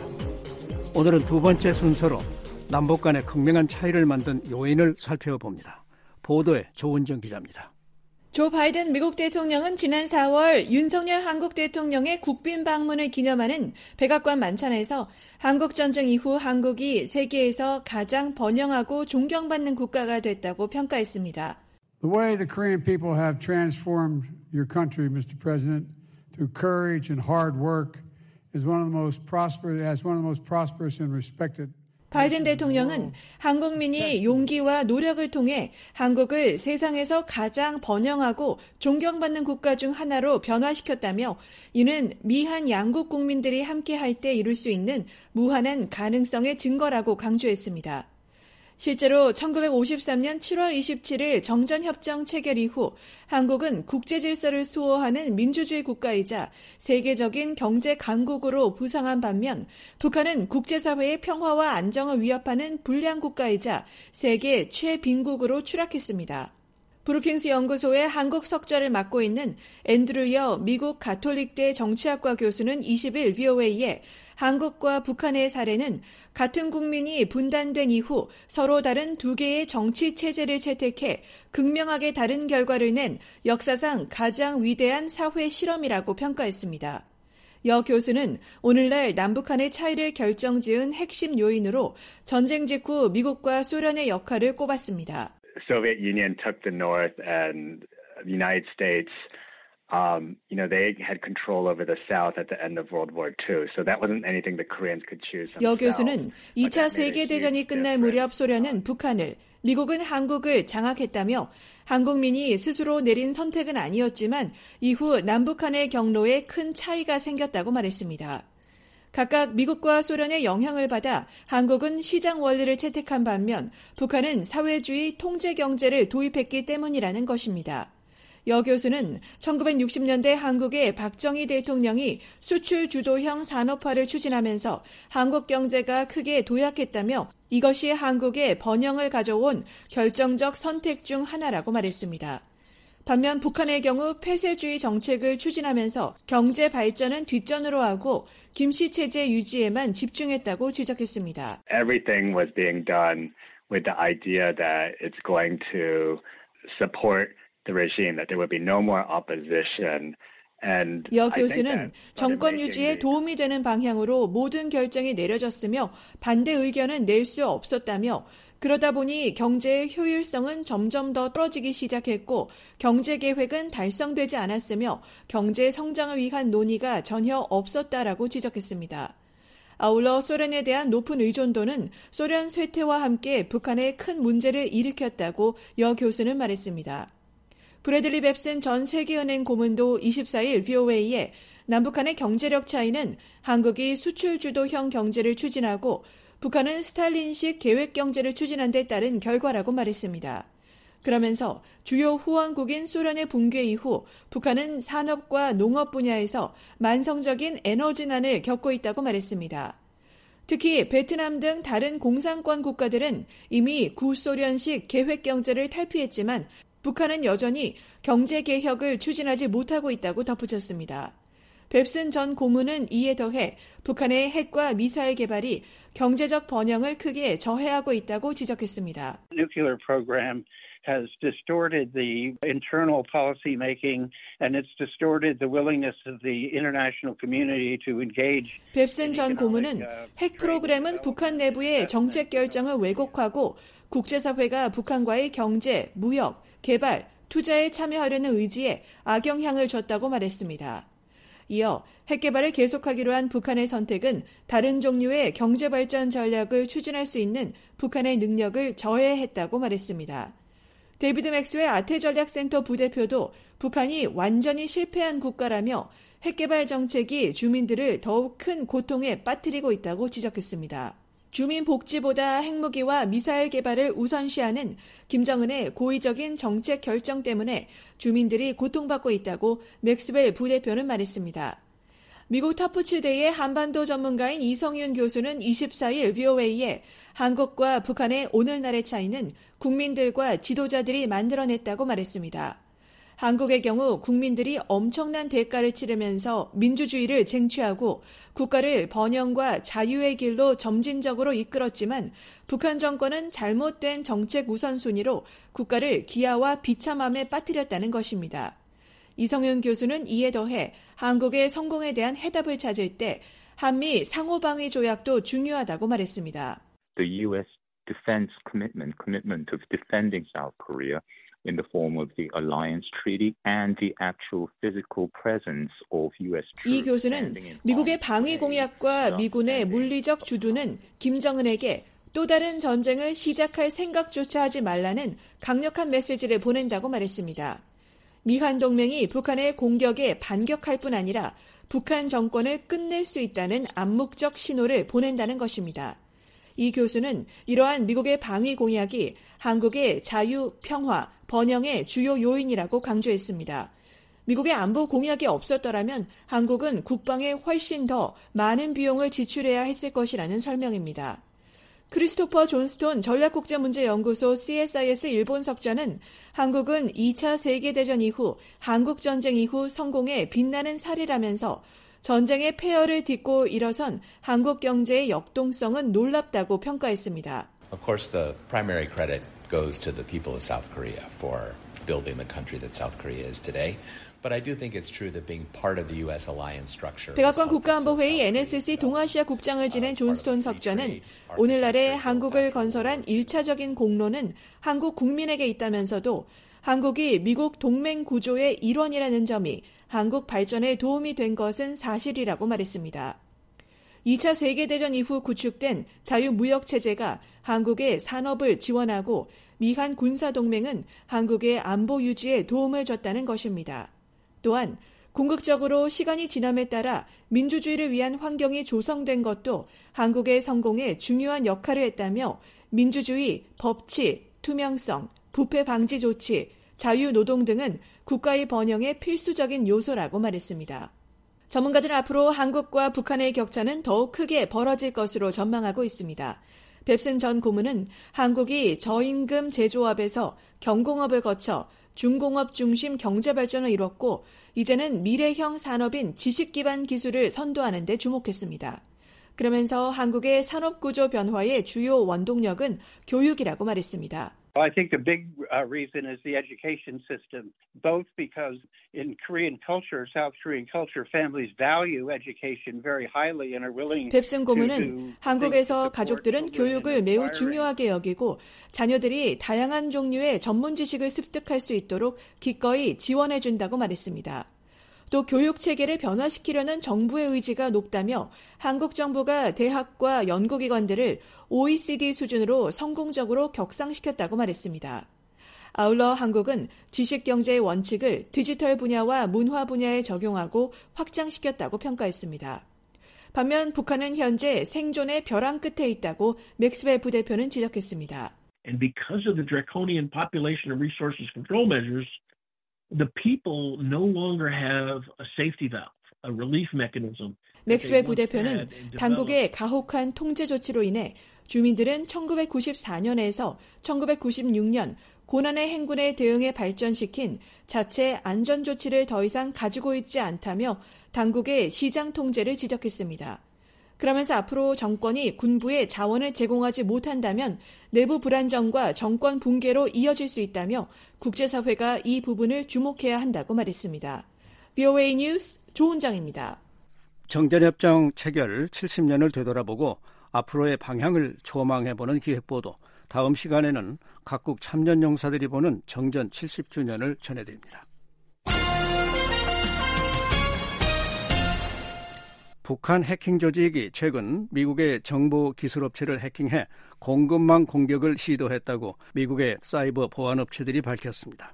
오늘은 두 번째 순서로 남북 간의 극명한 차이를 만든 요인을 살펴봅니다. 보도에 조은정 기자입니다. 조 바이든 미국 대통령은 지난 4월 윤석열 한국 대통령의 국빈 방문을 기념하는 백악관 만찬에서 한국전쟁 이후 한국이 세계에서 가장 번영하고 존경받는 국가가 됐다고 평가했습니다. The way the Korean people have transformed your country, Mr. President, through courage and hard work is one of the most prosperous and respected. 바이든 대통령은 한국민이 용기와 노력을 통해 한국을 세상에서 가장 번영하고 존경받는 국가 중 하나로 변화시켰다며 이는 미한 양국 국민들이 함께할 때 이룰 수 있는 무한한 가능성의 증거라고 강조했습니다. 실제로 1953년 7월 27일 정전협정 체결 이후 한국은 국제질서를 수호하는 민주주의 국가이자 세계적인 경제 강국으로 부상한 반면 북한은 국제사회의 평화와 안정을 위협하는 불량 국가이자 세계 최빈국으로 추락했습니다. 브루킹스 연구소의 한국 석좌를 맡고 있는 앤드류 여 미국 가톨릭대 정치학과 교수는 20일 VOA에 한국과 북한의 사례는 같은 국민이 분단된 이후 서로 다른 두 개의 정치 체제를 채택해 극명하게 다른 결과를 낸 역사상 가장 위대한 사회 실험이라고 평가했습니다. 여 교수는 오늘날 남북한의 차이를 결정지은 핵심 요인으로 전쟁 직후 미국과 소련의 역할을 꼽았습니다. Soviet Union took the North and the United States, they had control over the South at the end of World War II. So that wasn't anything the Koreans could choose themselves. 여 교수는 2차 세계대전이 끝날 무렵 소련은 북한을, 미국은 한국을 장악했다며 한국민이 스스로 내린 선택은 아니었지만 이후 남북한의 경로에 큰 차이가 생겼다고 말했습니다. 각각 미국과 소련의 영향을 받아 한국은 시장 원리를 채택한 반면 북한은 사회주의 통제 경제를 도입했기 때문이라는 것입니다. 여 교수는 1960년대 한국의 박정희 대통령이 수출 주도형 산업화를 추진하면서 한국 경제가 크게 도약했다며 이것이 한국의 번영을 가져온 결정적 선택 중 하나라고 말했습니다. 반면 북한의 경우 폐쇄주의 정책을 추진하면서 경제 발전은 뒷전으로 하고 김씨 체제 유지에만 집중했다고 지적했습니다. Everything was being done with the idea that it's going to support the regime, that there would be no more opposition. 여 교수는 정권 유지에 도움이 되는 방향으로 모든 결정이 내려졌으며 반대 의견은 낼 수 없었다며 그러다 보니 경제의 효율성은 점점 더 떨어지기 시작했고 경제 계획은 달성되지 않았으며 경제 성장을 위한 논의가 전혀 없었다라고 지적했습니다. 아울러 소련에 대한 높은 의존도는 소련 쇠퇴와 함께 북한에 큰 문제를 일으켰다고 여 교수는 말했습니다. 브래들리 뱁슨 전 세계은행 고문도 24일 VOA에 남북한의 경제력 차이는 한국이 수출 주도형 경제를 추진하고 북한은 스탈린식 계획 경제를 추진한 데 따른 결과라고 말했습니다. 그러면서 주요 후원국인 소련의 붕괴 이후 북한은 산업과 농업 분야에서 만성적인 에너지난을 겪고 있다고 말했습니다. 특히 베트남 등 다른 공산권 국가들은 이미 구소련식 계획 경제를 탈피했지만 북한은 여전히 경제 개혁을 추진하지 못하고 있다고 덧붙였습니다. 뱁슨 전 고문은 이에 더해 북한의 핵과 미사일 개발이 경제적 번영을 크게 저해하고 있다고 지적했습니다. Nuclear program has distorted the internal policy making and it's distorted the willingness of the international community to engage. 뱁슨 전 고문은 핵 프로그램은 북한 내부의 정책 결정을 왜곡하고 국제사회가 북한과의 경제, 무역, 개발, 투자에 참여하려는 의지에 악영향을 줬다고 말했습니다. 이어 핵 개발을 계속하기로 한 북한의 선택은 다른 종류의 경제발전 전략을 추진할 수 있는 북한의 능력을 저해했다고 말했습니다. 데이비드 맥스웰 아태전략센터 부대표도 북한이 완전히 실패한 국가라며 핵 개발 정책이 주민들을 더욱 큰 고통에 빠뜨리고 있다고 지적했습니다. 주민 복지보다 핵무기와 미사일 개발을 우선시하는 김정은의 고의적인 정책 결정 때문에 주민들이 고통받고 있다고 맥스웰 부대표는 말했습니다. 미국 터프츠대의 한반도 전문가인 이성윤 교수는 24일 VOA에 한국과 북한의 오늘날의 차이는 국민들과 지도자들이 만들어냈다고 말했습니다. 한국의 경우 국민들이 엄청난 대가를 치르면서 민주주의를 쟁취하고 국가를 번영과 자유의 길로 점진적으로 이끌었지만 북한 정권은 잘못된 정책 우선순위로 국가를 기아와 비참함에 빠뜨렸다는 것입니다. 이성윤 교수는 이에 더해 한국의 성공에 대한 해답을 찾을 때 한미 상호방위 조약도 중요하다고 말했습니다. The U.S. defense commitment of defending South Korea in the form of the alliance treaty and the actual physical presence of U.S. troops. 이 교수는 미국의 방위 공약과 미군의 물리적 주둔은 김정은에게 또 다른 전쟁을 시작할 생각조차 하지 말라는 강력한 메시지를 보낸다고 말했습니다. 미한 동맹이 북한의 공격에 반격할 뿐 아니라 북한 정권을 끝낼 수 있다는 암묵적 신호를 보낸다는 것입니다. 이 교수는 이러한 미국의 방위 공약이 한국의 자유, 평화, 번영의 주요 요인이라고 강조했습니다. 미국의 안보 공약이 없었더라면 한국은 국방에 훨씬 더 많은 비용을 지출해야 했을 것이라는 설명입니다. 크리스토퍼 존스톤 전략국제문제연구소 CSIS 일본 석좌는 한국은 2차 세계대전 이후 한국전쟁 이후 성공에 빛나는 사례라면서 전쟁의 폐허를 딛고 일어선 한국 경제의 역동성은 놀랍다고 평가했습니다. Of course, the primary credit goes to the people of South Korea for building the country that South Korea is today. But I do think it's true that being part of the U.S. alliance structure. 백악관 국가안보회의 NSC 동아시아 국장을 지낸 존스톤 석좌는 오늘날의 한국을 건설한 1차적인 공로는 한국 국민에게 있다면서도 한국이 미국 동맹 구조의 일원이라는 점이 한국 발전에 도움이 된 것은 사실이라고 말했습니다. 2차 세계대전 이후 구축된 자유무역체제가 한국의 산업을 지원하고 미한 군사동맹은 한국의 안보 유지에 도움을 줬다는 것입니다. 또한 궁극적으로 시간이 지남에 따라 민주주의를 위한 환경이 조성된 것도 한국의 성공에 중요한 역할을 했다며 민주주의, 법치, 투명성, 부패 방지 조치, 자유노동 등은 국가의 번영에 필수적인 요소라고 말했습니다. 전문가들은 앞으로 한국과 북한의 격차는 더욱 크게 벌어질 것으로 전망하고 있습니다. 뱁슨 전 고문은 한국이 저임금 제조업에서 경공업을 거쳐 중공업 중심 경제 발전을 이뤘고 이제는 미래형 산업인 지식 기반 기술을 선도하는 데 주목했습니다. 그러면서 한국의 산업 구조 변화의 주요 원동력은 교육이라고 말했습니다. I think the big reason is the education system, both because in Korean culture, South Korean culture, families value education very highly and are willing to. 뱁슨 고문은 한국에서 가족들은 교육을 매우 중요하게 여기고 자녀들이 다양한 종류의 전문 지식을 습득할 수 있도록 기꺼이 지원해 준다고 말했습니다. 또 교육 체계를 변화시키려는 정부의 의지가 높다며 한국 정부가 대학과 연구기관들을 OECD 수준으로 성공적으로 격상시켰다고 말했습니다. 아울러 한국은 지식경제의 원칙을 디지털 분야와 문화 분야에 적용하고 확장시켰다고 평가했습니다. 반면 북한은 현재 생존의 벼랑 끝에 있다고 맥스웰 부대표는 지적했습니다. And because of the draconian population and resources control measures, the people no longer have a safety valve, a relief mechanism. 맥스웰 부대표는 당국의 가혹한 통제 조치로 인해 주민들은 1994년에서 1996년 고난의 행군의 대응에 발전시킨 자체 안전 조치를 더 이상 가지고 있지 않다며 당국의 시장 통제를 지적했습니다. 그러면서 앞으로 정권이 군부에 자원을 제공하지 못한다면 내부 불안정과 정권 붕괴로 이어질 수 있다며 국제사회가 이 부분을 주목해야 한다고 말했습니다. VOA 뉴스 조은정입니다. 정전협정 체결 70년을 되돌아보고 앞으로의 방향을 조망해보는 기획보도, 다음 시간에는 각국 참전 용사들이 보는 정전 70주년을 전해드립니다. 북한 해킹 조직이 최근 미국의 정보 기술업체를 해킹해 공급망 공격을 시도했다고 미국의 사이버 보안업체들이 밝혔습니다.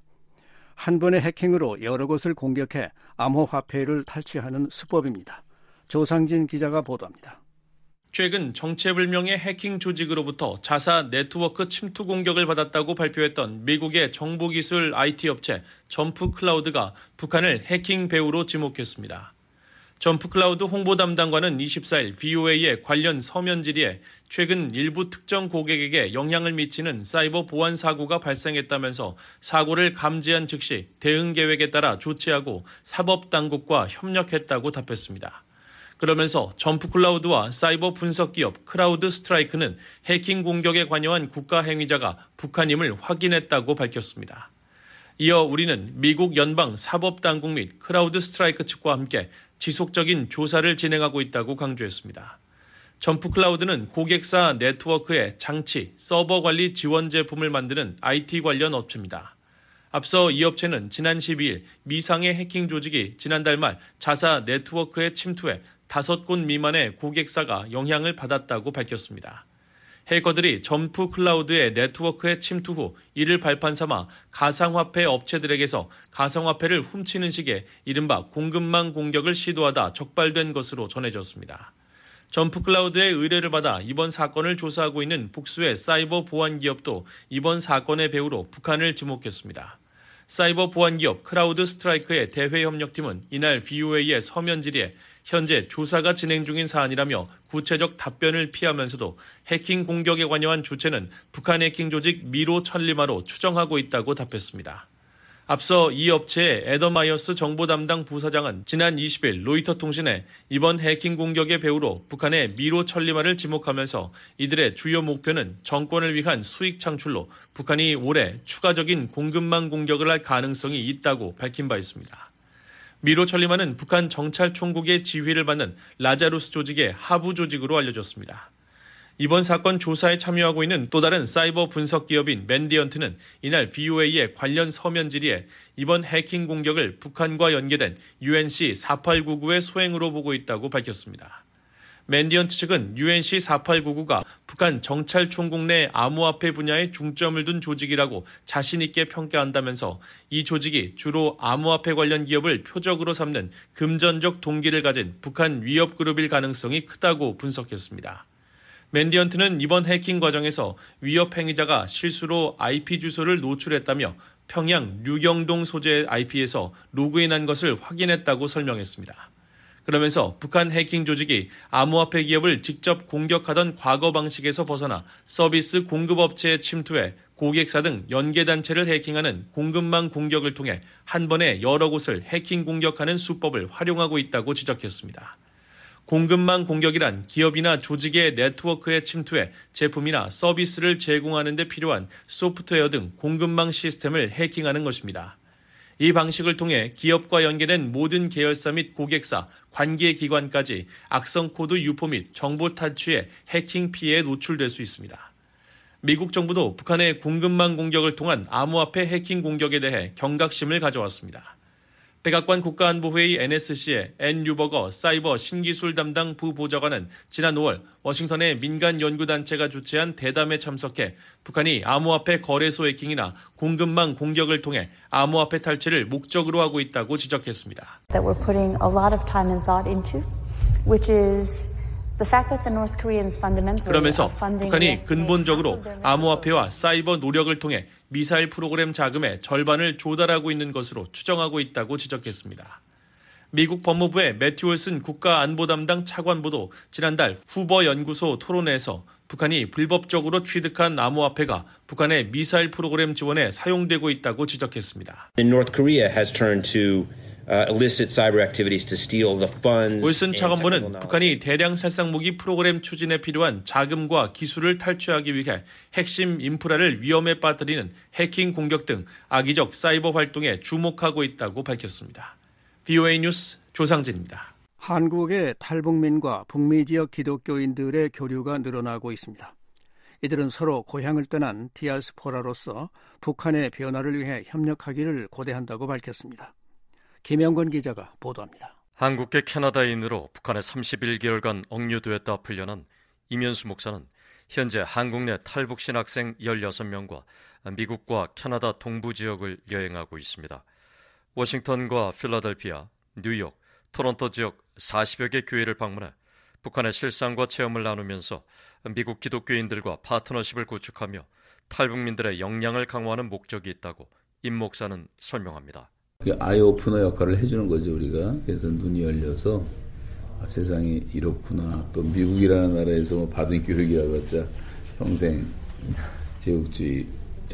한 번의 해킹으로 여러 곳을 공격해 암호화폐를 탈취하는 수법입니다. 조상진 기자가 보도합니다. 최근 정체불명의 해킹 조직으로부터 자사 네트워크 침투 공격을 받았다고 발표했던 미국의 정보기술 IT 업체 점프클라우드가 북한을 해킹 배후로 지목했습니다. 점프클라우드 홍보 담당관은 24일 VOA의 관련 서면 질의에 최근 일부 특정 고객에게 영향을 미치는 사이버 보안 사고가 발생했다면서 사고를 감지한 즉시 대응 계획에 따라 조치하고 사법당국과 협력했다고 답했습니다. 그러면서 점프클라우드와 사이버 분석기업 크라우드 스트라이크는 해킹 공격에 관여한 국가 행위자가 북한임을 확인했다고 밝혔습니다. 이어 우리는 미국 연방 사법당국 및 크라우드 스트라이크 측과 함께 지속적인 조사를 진행하고 있다고 강조했습니다. 점프클라우드는 고객사 네트워크의 장치, 서버 관리 지원 제품을 만드는 IT 관련 업체입니다. 앞서 이 업체는 지난 12일 미상의 해킹 조직이 지난달 말 자사 네트워크에 침투해 5곳 미만의 고객사가 영향을 받았다고 밝혔습니다. 해커들이 점프클라우드의 네트워크에 침투 후 이를 발판 삼아 가상화폐 업체들에게서 가상화폐를 훔치는 식의 이른바 공급망 공격을 시도하다 적발된 것으로 전해졌습니다. 점프클라우드의 의뢰를 받아 이번 사건을 조사하고 있는 복수의 사이버 보안 기업도 이번 사건의 배후로 북한을 지목했습니다. 사이버 보안 기업 크라우드 스트라이크의 대회 협력팀은 이날 VOA의 서면 질의에 현재 조사가 진행 중인 사안이라며 구체적 답변을 피하면서도 해킹 공격에 관여한 주체는 북한 해킹 조직 미로 천리마로 추정하고 있다고 답했습니다. 앞서 이 업체의 애덤 마이어스 정보 담당 부사장은 지난 20일 로이터 통신에 이번 해킹 공격의 배후로 북한의 미로 천리마를 지목하면서 이들의 주요 목표는 정권을 위한 수익 창출로 북한이 올해 추가적인 공급망 공격을 할 가능성이 있다고 밝힌 바 있습니다. 미로 천리마는 북한 정찰총국의 지휘를 받는 라자루스 조직의 하부 조직으로 알려졌습니다. 이번 사건 조사에 참여하고 있는 또 다른 사이버 분석 기업인 맨디언트는 이날 VOA의 관련 서면 질의에 이번 해킹 공격을 북한과 연계된 UNC 4899의 소행으로 보고 있다고 밝혔습니다. 맨디언트 측은 UNC 4899가 북한 정찰총국 내 암호화폐 분야에 중점을 둔 조직이라고 자신 있게 평가한다면서 이 조직이 주로 암호화폐 관련 기업을 표적으로 삼는 금전적 동기를 가진 북한 위협 그룹일 가능성이 크다고 분석했습니다. 맨디 헌트는 이번 해킹 과정에서 위협 행위자가 실수로 IP 주소를 노출했다며 평양 류경동 소재의 IP에서 로그인한 것을 확인했다고 설명했습니다. 그러면서 북한 해킹 조직이 암호화폐 기업을 직접 공격하던 과거 방식에서 벗어나 서비스 공급업체에 침투해 고객사 등 연계단체를 해킹하는 공급망 공격을 통해 한 번에 여러 곳을 해킹 공격하는 수법을 활용하고 있다고 지적했습니다. 공급망 공격이란 기업이나 조직의 네트워크에 침투해 제품이나 서비스를 제공하는 데 필요한 소프트웨어 등 공급망 시스템을 해킹하는 것입니다. 이 방식을 통해 기업과 연계된 모든 계열사 및 고객사, 관계기관까지 악성 코드 유포 및 정보 탈취에 해킹 피해에 노출될 수 있습니다. 미국 정부도 북한의 공급망 공격을 통한 암호화폐 해킹 공격에 대해 경각심을 가져왔습니다. 백악관 국가안보회의 NSC의 앤 유버거 사이버 신기술 담당 부보좌관은 지난 5월 워싱턴의 민간 연구단체가 주최한 대담에 참석해 북한이 암호화폐 거래소 해킹이나 공급망 공격을 통해 암호화폐 탈취를 목적으로 하고 있다고 지적했습니다. That we're putting a lot of time and thought into, which is 그러면서 북한이 근본적으로 암호화폐와 사이버 노력을 통해 미사일 프로그램 자금의 절반을 조달하고 있는 것으로 추정하고 있다고 지적했습니다. 미국 법무부의 매튜 올슨 국가안보담당 차관보도 지난달 후버 연구소 토론회에서 북한이 불법적으로 취득한 암호화폐가 북한의 미사일 프로그램 지원에 사용되고 있다고 지적했습니다. North Korea has turned to illicit cyber activities to steal the funds. 올슨 차관보는 북한이 대량 살상무기 프로그램 추진에 필요한 자금과 기술을 탈취하기 위해 핵심 인프라를 위험에 빠뜨리는 해킹 공격 등 악의적 사이버 활동에 주목하고 있다고 밝혔습니다. VOA 뉴스 조상진입니다. 한국의 탈북민과 북미 지역 기독교인들의 교류가 늘어나고 있습니다. 이들은 서로 고향을 떠난 디아스포라로서 북한의 변화를 위해 협력하기를 고대한다고 밝혔습니다. 김영건 기자가 보도합니다. 한국계 캐나다인으로 북한에 31개월간 억류되었다 풀려난 이면수 목사는 현재 한국 내 탈북 신학생 16명과 미국과 캐나다 동부 지역을 여행하고 있습니다. 워싱턴과 필라델피아, 뉴욕, 토론토 지역 40여 개 교회를 방문해 북한의 실상과 체험을 나누면서 미국 기독교인들과 파트너십을 구축하며 탈북민들의 역량을 강화하는 목적이 있다고 임 목사는 설명합니다. 아이오프너 역할을 해주는 거죠, 우리가. 그래서 눈이 열려서 세상이 이렇구나. 또 미국이라는 나라에서 받은 교육이라고 했자 평생 제국주의에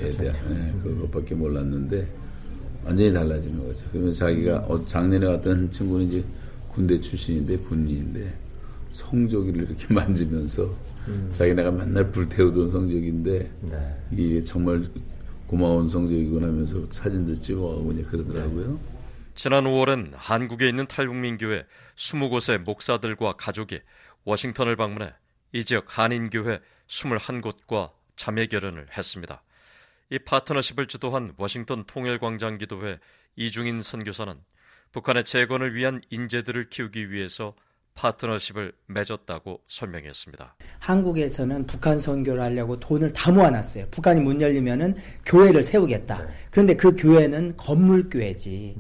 대한 그것밖에 몰랐는데 완전히 달라지는 거죠. 그러면 자기가 작년에 왔던 친구는 이제 군대 출신인데 군인인데 성조기를 이렇게 만지면서 자기네가 맨날 불태우던 성조기인데 이게 정말 고마운 성적이군 하면서 사진도 찍어가고 그러더라고요. 지난 5월엔 한국에 있는 탈북민 교회 20곳의 목사들과 가족이 워싱턴을 방문해 이 지역 한인교회 21곳과 자매 결연을 했습니다. 이 파트너십을 주도한 워싱턴 통일광장기도회 이중인 선교사는 북한의 재건을 위한 인재들을 키우기 위해서 파트너십을 맺었다고 설명했습니다. 한국에서는 북한 선교를 하려고 돈을 다 모아놨어요. 북한이 문 열리면은 교회를 세우겠다. 그런데 그 교회는 건물교회지.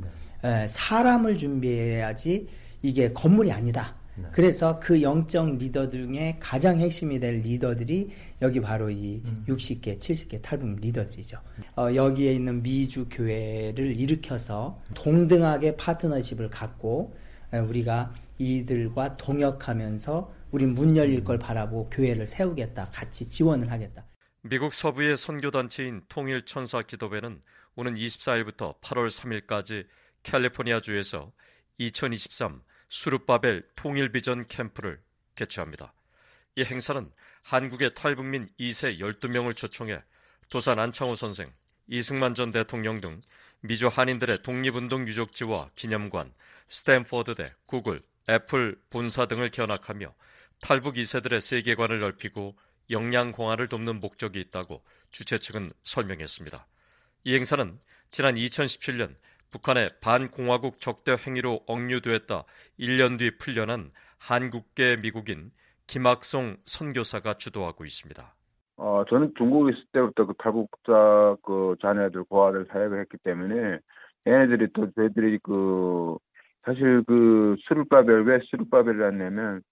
사람을 준비해야지 이게 건물이 아니다. 그래서 그 영적 리더 중에 가장 핵심이 될 리더들이 여기 바로 이 60개, 70개 탈북 리더들이죠. 여기에 있는 미주 교회를 일으켜서 동등하게 파트너십을 갖고 우리가 이들과 동역하면서 우리 문 열릴 걸 바라보고 교회를 세우겠다. 같이 지원을 하겠다. 미국 서부의 선교단체인 통일천사기도회는 오는 24일부터 8월 3일까지 캘리포니아주에서 2023 수르바벨 통일비전 캠프를 개최합니다. 이 행사는 한국의 탈북민 2세 12명을 초청해 도산 안창호 선생, 이승만 전 대통령 등 미주 한인들의 독립운동 유적지와 기념관, 스탠퍼드대, 구글, 애플 본사 등을 견학하며 탈북 2세들의 세계관을 넓히고 역량 공활을 돕는 목적이 있다고 주최 측은 설명했습니다. 이 행사는 지난 2017년 북한의 반공화국 적대 행위로 억류됐다 1년 뒤 풀려난 한국계 미국인 김학송 선교사가 주도하고 있습니다. 저는 중국에 있을 때부터 그 탈북자 그 자녀들 고아들 사역을 했기 때문에 얘네들이 또 저희들이 사실 왜 수르바벨을 하냐면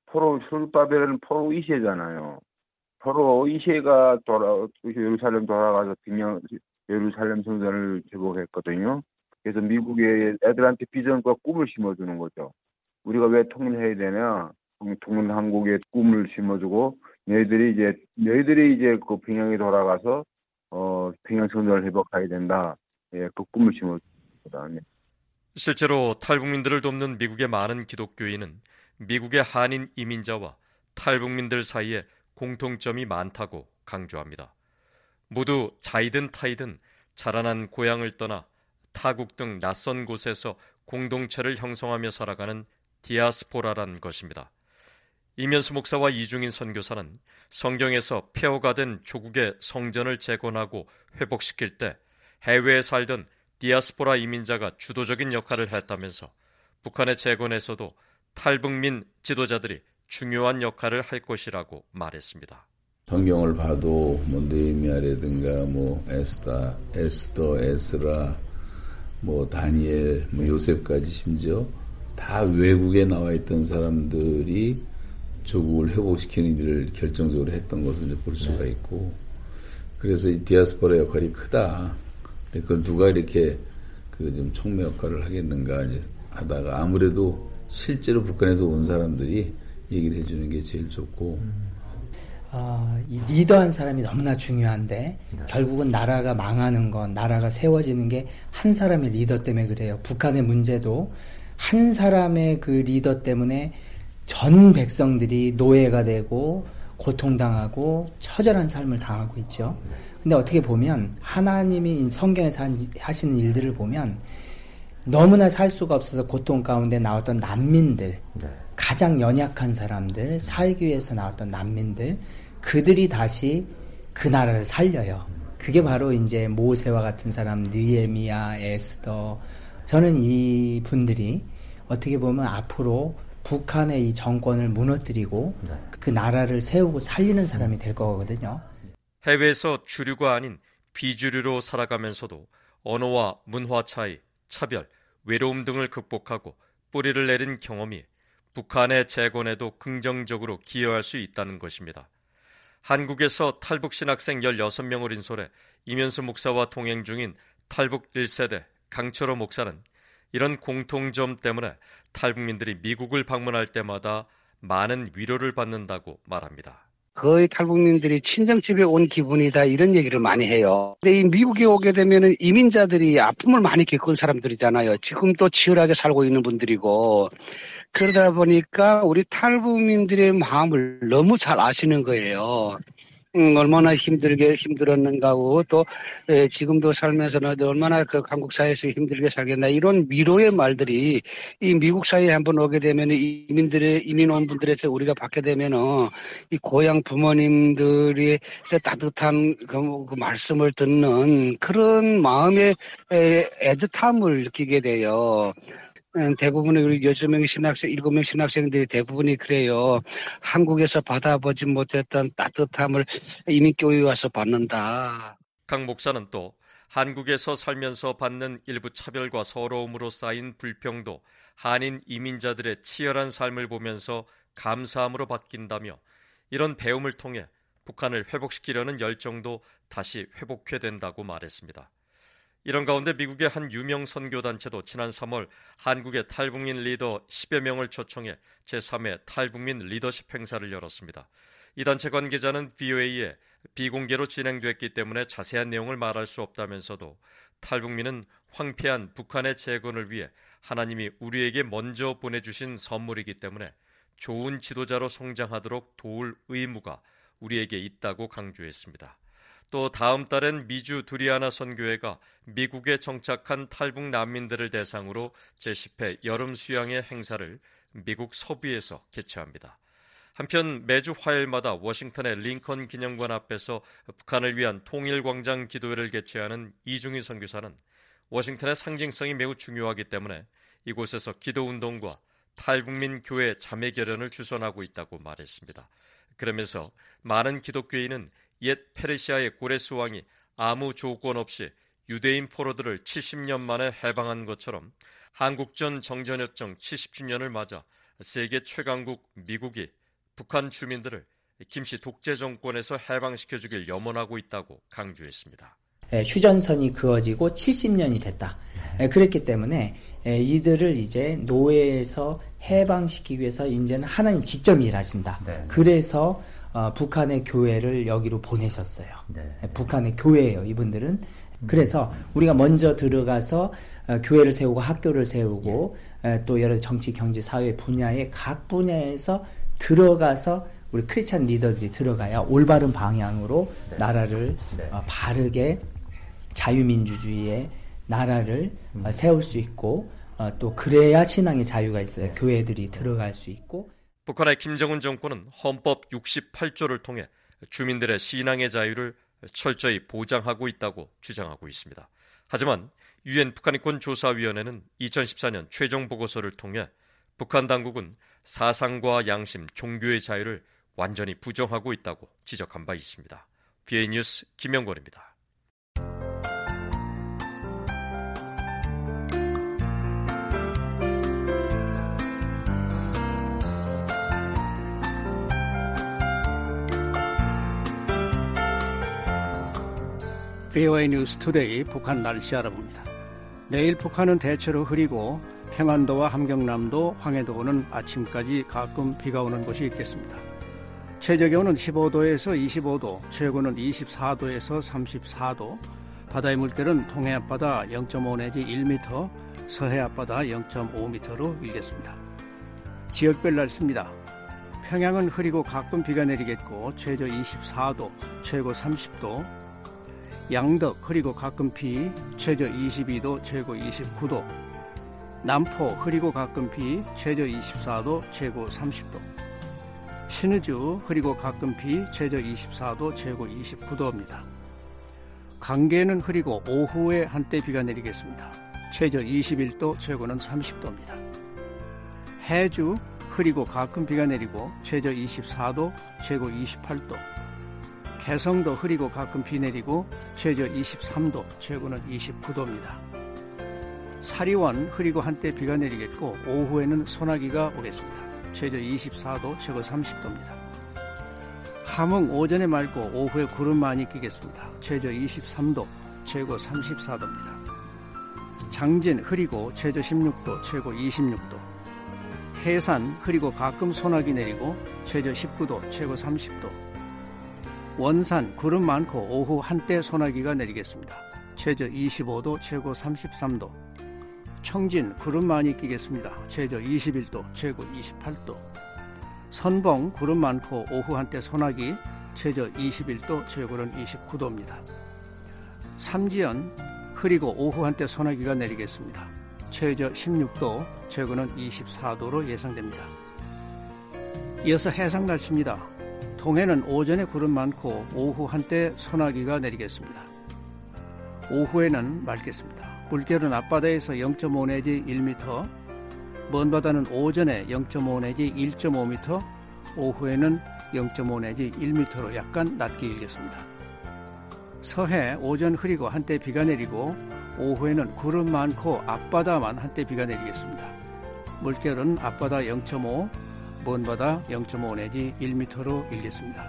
포로 수르바벨은 포로 2세잖아요. 포로 2세가 예루살렘 돌아가서 예루살렘 성전을 개복했거든요. 그래서 미국의 애들한테 비전과 꿈을 심어주는 거죠. 우리가 왜 통일해야 되냐? 통일 한국의 꿈을 심어주고 너희들이 이제 그 평양에 돌아가서 평양 성전을 회복해야 된다. 예, 그 꿈을 심어줍니다. 실제로 탈북민들을 돕는 미국의 많은 기독교인은 미국의 한인 이민자와 탈북민들 사이에 공통점이 많다고 강조합니다. 모두 자이든 타이든 자라난 고향을 떠나 타국 등 낯선 곳에서 공동체를 형성하며 살아가는 디아스포라란 것입니다. 이면수 목사와 이중인 선교사는 성경에서 폐허가 된 조국의 성전을 재건하고 회복시킬 때 해외에 살던 디아스포라 이민자가 주도적인 역할을 했다면서 북한의 재건에서도 탈북민 지도자들이 중요한 역할을 할 것이라고 말했습니다. 성경을 봐도 느헤미야라든가 에스더, 에스라, 다니엘, 요셉까지 심지어 다 외국에 나와 있던 사람들이 조국을 회복시키는 일을 결정적으로 했던 것을 볼 수가 있고, 그래서 이 디아스포라 역할이 크다. 그걸 누가 이렇게 좀 촉매 역할을 하겠는가 하다가 아무래도 실제로 북한에서 온 사람들이 얘기를 해주는 게 제일 좋고. 이 리더한 사람이 너무나 중요한데 결국은 나라가 망하는 건, 나라가 세워지는 게 한 사람의 리더 때문에 그래요. 북한의 문제도 한 사람의 그 리더 때문에 전 백성들이 노예가 되고 고통당하고 처절한 삶을 당하고 있죠. 근데 어떻게 보면 하나님이 성경에서 하시는 일들을 보면 너무나 살 수가 없어서 고통 가운데 나왔던 난민들, 가장 연약한 사람들, 살기 위해서 나왔던 난민들, 그들이 다시 그 나라를 살려요. 그게 바로 이제 모세와 같은 사람, 느헤미야, 에스더. 저는 이 분들이 어떻게 보면 앞으로 북한의 이 정권을 무너뜨리고 그 나라를 세우고 살리는 사람이 될 거거든요. 해외에서 주류가 아닌 비주류로 살아가면서도 언어와 문화 차이, 차별, 외로움 등을 극복하고 뿌리를 내린 경험이 북한의 재건에도 긍정적으로 기여할 수 있다는 것입니다. 한국에서 탈북 신학생 16명을 인솔해 이면수 목사와 동행 중인 탈북 1세대 강철호 목사는 이런 공통점 때문에 탈북민들이 미국을 방문할 때마다 많은 위로를 받는다고 말합니다. 거의 탈북민들이 친정집에 온 기분이다, 이런 얘기를 많이 해요. 근데 이 미국에 오게 되면은 이민자들이 아픔을 많이 겪은 사람들이잖아요. 지금도 치열하게 살고 있는 분들이고, 그러다 보니까 우리 탈북민들의 마음을 너무 잘 아시는 거예요. 얼마나 힘들었는가 하고, 또 지금도 살면서는 얼마나 그 한국 사회에서 힘들게 살겠나, 이런 위로의 말들이 이 미국 사회에 한번 오게 되면 이민 온 분들에서 우리가 받게 되면은 이 고향 부모님들의 따뜻한 그 말씀을 듣는 그런 마음의 애틋함을 느끼게 돼요. 대부분의 우리 6명 신학생, 7명 신학생들이 대부분이 그래요. 한국에서 받아보지 못했던 따뜻함을 이민교회에 와서 받는다. 강 목사는 또 한국에서 살면서 받는 일부 차별과 서러움으로 쌓인 불평도 한인 이민자들의 치열한 삶을 보면서 감사함으로 바뀐다며 이런 배움을 통해 북한을 회복시키려는 열정도 다시 회복해 된다고 말했습니다. 이런 가운데 미국의 한 유명 선교단체도 지난 3월 한국의 탈북민 리더 10여 명을 초청해 제3회 탈북민 리더십 행사를 열었습니다. 이 단체 관계자는 VOA에 비공개로 진행됐기 때문에 자세한 내용을 말할 수 없다면서도 탈북민은 황폐한 북한의 재건을 위해 하나님이 우리에게 먼저 보내주신 선물이기 때문에 좋은 지도자로 성장하도록 도울 의무가 우리에게 있다고 강조했습니다. 또 다음 달엔 미주 두리아나 선교회가 미국에 정착한 탈북 난민들을 대상으로 제10회 여름 수양회 행사를 미국 서부에서 개최합니다. 한편 매주 화요일마다 워싱턴의 링컨 기념관 앞에서 북한을 위한 통일광장 기도회를 개최하는 이중희 선교사는 워싱턴의 상징성이 매우 중요하기 때문에 이곳에서 기도운동과 탈북민 교회 자매결연을 주선하고 있다고 말했습니다. 그러면서 많은 기독교인은 옛 페르시아의 고레스 왕이 아무 조건 없이 유대인 포로들을 70년 만에 해방한 것처럼 한국전 정전협정 70주년을 맞아 세계 최강국 미국이 북한 주민들을 김씨 독재 정권에서 해방시켜주길 염원하고 있다고 강조했습니다. 휴전선이 그어지고 70년이 됐다. 그랬기 때문에 이들을 이제 노예에서 해방시키기 위해서 이제는 하나님 직접 일하신다. 네. 그래서 북한의 교회를 여기로 보내셨어요. 네. 북한의 교회예요, 이분들은. 그래서 우리가 먼저 들어가서 교회를 세우고 학교를 세우고 또 여러 정치, 경제, 사회 분야의 각 분야에서 들어가서 우리 크리스찬 리더들이 들어가야 올바른 방향으로 나라를 바르게 자유민주주의의 나라를 세울 수 있고 또 그래야 신앙의 자유가 있어요. 교회들이 들어갈 수 있고. 북한의 김정은 정권은 헌법 68조를 통해 주민들의 신앙의 자유를 철저히 보장하고 있다고 주장하고 있습니다. 하지만 유엔 북한인권조사위원회는 2014년 최종 보고서를 통해 북한 당국은 사상과 양심, 종교의 자유를 완전히 부정하고 있다고 지적한 바 있습니다. BA 뉴스 김영권입니다. VOA 뉴스 투데이 북한 날씨 알아봅니다. 내일 북한은 대체로 흐리고 평안도와 함경남도, 황해도는 아침까지 가끔 비가 오는 곳이 있겠습니다. 최저기온은 15도에서 25도, 최고는 24도에서 34도, 바다의 물결은 동해 앞바다 0.5 내지 1m, 서해 앞바다 0.5m로 일겠습니다. 지역별 날씨입니다. 평양은 흐리고 가끔 비가 내리겠고 최저 24도, 최고 30도, 양덕 흐리고 가끔 비, 최저 22도, 최고 29도, 남포 흐리고 가끔 비, 최저 24도, 최고 30도, 신의주 흐리고 가끔 비, 최저 24도, 최고 29도입니다. 강계는 흐리고 오후에 한때 비가 내리겠습니다. 최저 21도, 최고는 30도입니다. 해주 흐리고 가끔 비가 내리고 최저 24도, 최고 28도, 개성도 흐리고 가끔 비 내리고 최저 23도, 최고는 29도입니다. 사리원 흐리고 한때 비가 내리겠고 오후에는 소나기가 오겠습니다. 최저 24도, 최고 30도입니다. 함흥 오전에 맑고 오후에 구름 많이 끼겠습니다. 최저 23도, 최고 34도입니다. 장진 흐리고 최저 16도, 최고 26도. 해산 흐리고 가끔 소나기 내리고 최저 19도, 최고 30도. 원산 구름 많고 오후 한때 소나기가 내리겠습니다. 최저 25도, 최고 33도. 청진 구름 많이 끼겠습니다. 최저 21도, 최고 28도. 선봉 구름 많고 오후 한때 소나기, 최저 21도, 최고는 29도입니다. 삼지연 흐리고 오후 한때 소나기가 내리겠습니다. 최저 16도, 최고는 24도로 예상됩니다. 이어서 해상 날씨입니다. 동해는 오전에 구름 많고 오후 한때 소나기가 내리겠습니다. 오후에는 맑겠습니다. 물결은 앞바다에서 0.5 내지 1m, 먼 바다는 오전에 0.5 내지 1.5m, 오후에는 0.5 내지 1m로 약간 낮게 일겠습니다. 서해 오전 흐리고 한때 비가 내리고 오후에는 구름 많고 앞바다만 한때 비가 내리겠습니다. 물결은 앞바다 0.5, 먼 바다 0.5 내지 1m로 일겠습니다.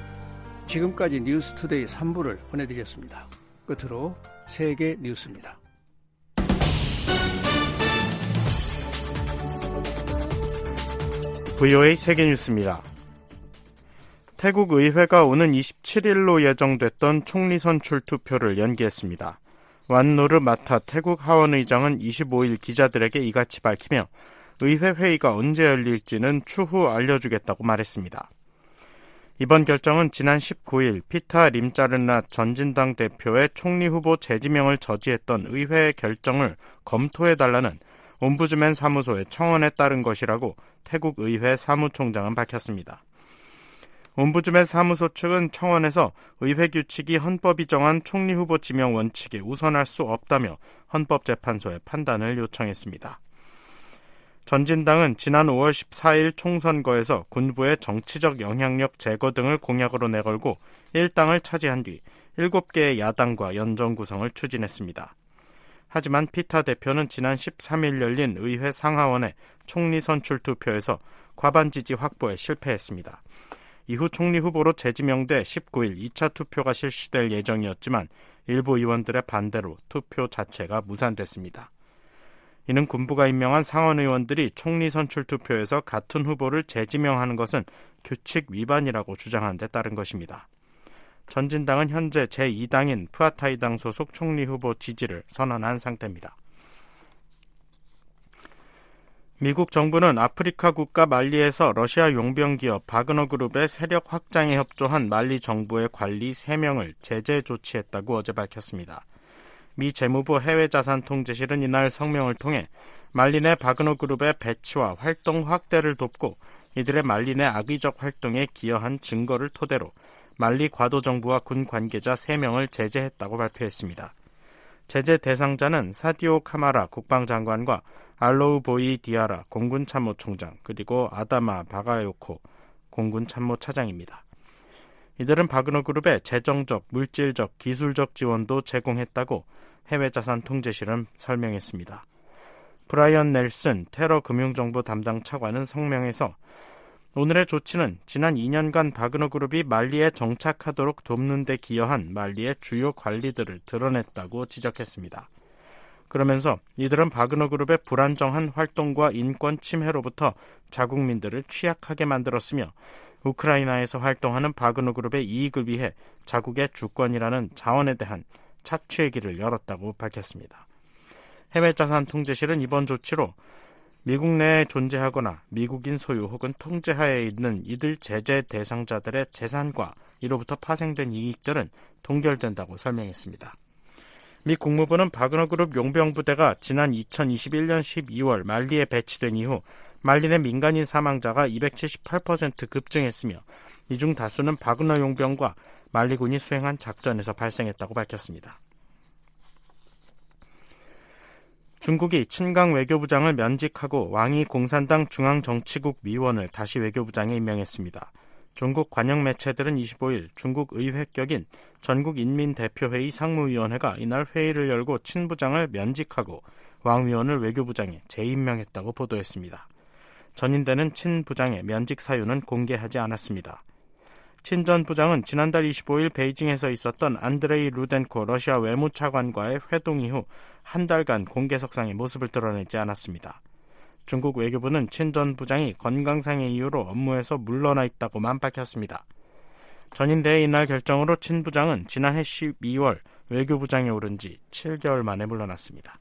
지금까지 뉴스투데이 3부를 보내드렸습니다. 끝으로 세계 뉴스입니다. VOA 세계뉴스입니다. 태국 의회가 오는 27일로 예정됐던 총리 선출 투표를 연기했습니다. 완누르 마타 태국 하원의장은 25일 기자들에게 이같이 밝히며 의회 회의가 언제 열릴지는 추후 알려주겠다고 말했습니다. 이번 결정은 지난 19일 피타 림짜르낫 전진당 대표의 총리 후보 재지명을 저지했던 의회의 결정을 검토해달라는 옴부즈맨 사무소의 청원에 따른 것이라고 태국 의회 사무총장은 밝혔습니다. 옴부즈맨 사무소 측은 청원에서 의회 규칙이 헌법이 정한 총리 후보 지명 원칙에 우선할 수 없다며 헌법재판소의 판단을 요청했습니다. 전진당은 지난 5월 14일 총선거에서 군부의 정치적 영향력 제거 등을 공약으로 내걸고 1당을 차지한 뒤 7개의 야당과 연정 구성을 추진했습니다. 하지만 피타 대표는 지난 13일 열린 의회 상하원의 총리 선출 투표에서 과반 지지 확보에 실패했습니다. 이후 총리 후보로 재지명돼 19일 2차 투표가 실시될 예정이었지만 일부 의원들의 반대로 투표 자체가 무산됐습니다. 이는 군부가 임명한 상원 의원들이 총리 선출 투표에서 같은 후보를 재지명하는 것은 규칙 위반이라고 주장한 데 따른 것입니다. 전진당은 현재 제2당인 푸아타이당 소속 총리 후보 지지를 선언한 상태입니다. 미국 정부는 아프리카 국가 말리에서 러시아 용병 기업 바그너 그룹의 세력 확장에 협조한 말리 정부의 관리 3명을 제재 조치했다고 어제 밝혔습니다. 미 재무부 해외자산통제실은 이날 성명을 통해 말리 내 바그너 그룹의 배치와 활동 확대를 돕고 이들의 말리 내 악의적 활동에 기여한 증거를 토대로 말리 과도정부와 군 관계자 3명을 제재했다고 발표했습니다. 제재 대상자는 사디오 카마라 국방장관과 알로우 보이 디아라 공군참모총장 그리고 아다마 바가요코 공군참모차장입니다. 이들은 바그너 그룹에 재정적, 물질적, 기술적 지원도 제공했다고 해외자산통제실은 설명했습니다. 브라이언 넬슨 테러금융정보 담당 차관은 성명에서 오늘의 조치는 지난 2년간 바그너 그룹이 말리에 정착하도록 돕는 데 기여한 말리의 주요 관리들을 드러냈다고 지적했습니다. 그러면서 이들은 바그너 그룹의 불안정한 활동과 인권 침해로부터 자국민들을 취약하게 만들었으며 우크라이나에서 활동하는 바그너 그룹의 이익을 위해 자국의 주권이라는 자원에 대한 착취의 길을 열었다고 밝혔습니다. 해외자산통제실은 이번 조치로 미국 내에 존재하거나 미국인 소유 혹은 통제하에 있는 이들 제재 대상자들의 재산과 이로부터 파생된 이익들은 동결된다고 설명했습니다. 미 국무부는 바그너 그룹 용병부대가 지난 2021년 12월 말리에 배치된 이후 말리 내 민간인 사망자가 278% 급증했으며 이 중 다수는 바그너 용병과 말리군이 수행한 작전에서 발생했다고 밝혔습니다. 중국이 친강 외교부장을 면직하고 왕이 공산당 중앙정치국 위원을 다시 외교부장에 임명했습니다. 중국 관영 매체들은 25일 중국 의회 격인 전국인민대표회의 상무위원회가 이날 회의를 열고 친 부장을 면직하고 왕 위원을 외교부장에 재임명했다고 보도했습니다. 전인대는 친 부장의 면직 사유는 공개하지 않았습니다. 친 전 부장은 지난달 25일 베이징에서 있었던 안드레이 루덴코 러시아 외무차관과의 회동 이후 한 달간 공개석상의 모습을 드러내지 않았습니다. 중국 외교부는 친 전 부장이 건강상의 이유로 업무에서 물러나 있다고만 밝혔습니다. 전인대의 이날 결정으로 친 부장은 지난해 12월 외교부장에 오른 지 7개월 만에 물러났습니다.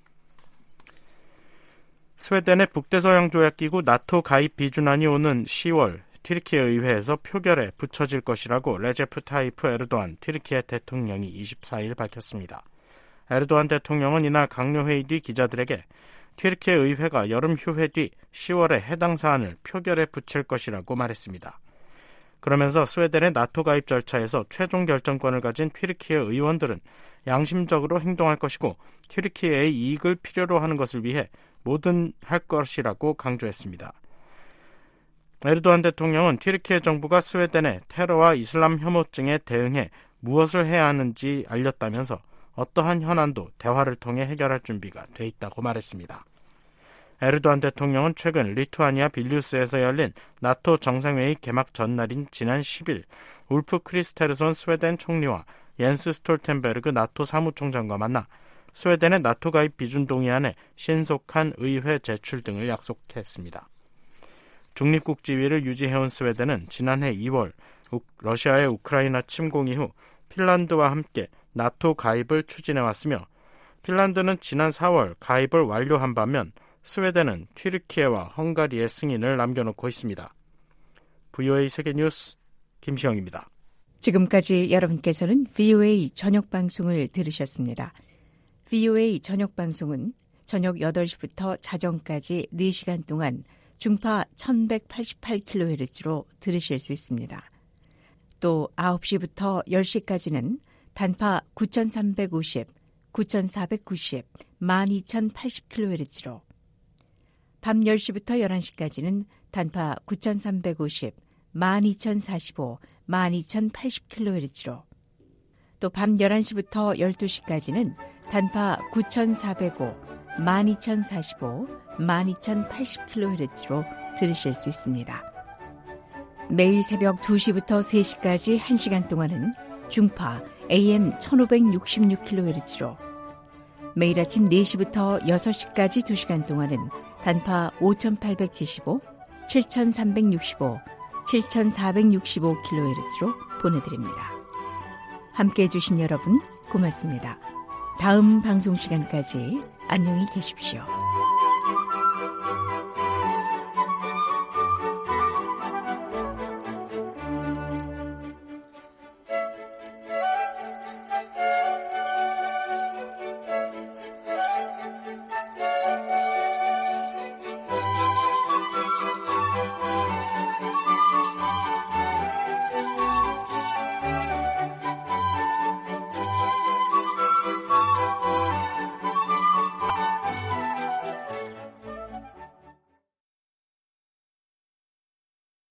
스웨덴의 북대서양조약기구 나토 가입 비준안이 오는 10월 튀르키예 의회에서 표결에 붙여질 것이라고 레제프 타이프 에르도안 튀르키예 대통령이 24일 밝혔습니다. 에르도안 대통령은 이날 강요회의 뒤 기자들에게 튀르키예 의회가 여름 휴회 뒤 10월에 해당 사안을 표결에 붙일 것이라고 말했습니다. 그러면서 스웨덴의 나토 가입 절차에서 최종 결정권을 가진 튀르키예 의원들은 양심적으로 행동할 것이고 튀르키예의 이익을 필요로 하는 것을 위해 뭐든 할 것이라고 강조했습니다. 에르도안 대통령은 튀르키예 정부가 스웨덴의 테러와 이슬람 혐오증에 대응해 무엇을 해야 하는지 알렸다면서 어떠한 현안도 대화를 통해 해결할 준비가 돼 있다고 말했습니다. 에르도안 대통령은 최근 리투아니아 빌뉴스에서 열린 나토 정상회의 개막 전날인 지난 10일 울프 크리스테르손 스웨덴 총리와 옌스 스톨텐베르그 나토 사무총장과 만나 스웨덴의 나토 가입 비준 동의안에 신속한 의회 제출 등을 약속했습니다. 중립국 지위를 유지해온 스웨덴은 지난해 2월 러시아의 우크라이나 침공 이후 핀란드와 함께 나토 가입을 추진해왔으며 핀란드는 지난 4월 가입을 완료한 반면 스웨덴은 튀르키예와 헝가리의 승인을 남겨놓고 있습니다. VOA 세계뉴스 김시영입니다. 지금까지 여러분께서는 VOA 저녁방송을 들으셨습니다. VOA 저녁방송은 저녁 8시부터 자정까지 4시간 동안 중파 1188kHz로 들으실 수 있습니다. 또 9시부터 10시까지는 단파 9350, 9490, 12080kHz로 밤 10시부터 11시까지는 단파 9350, 12045, 12080kHz로 또 밤 11시부터 12시까지는 단파 9405, 12045, 12080kHz로 들으실 수 있습니다. 매일 새벽 2시부터 3시까지 1시간 동안은 중파 AM 1566kHz로, 매일 아침 4시부터 6시까지 2시간 동안은 단파 5875, 7365, 7465kHz로 보내드립니다. 함께해 주신 여러분 고맙습니다. 다음 방송 시간까지 안녕히 계십시오.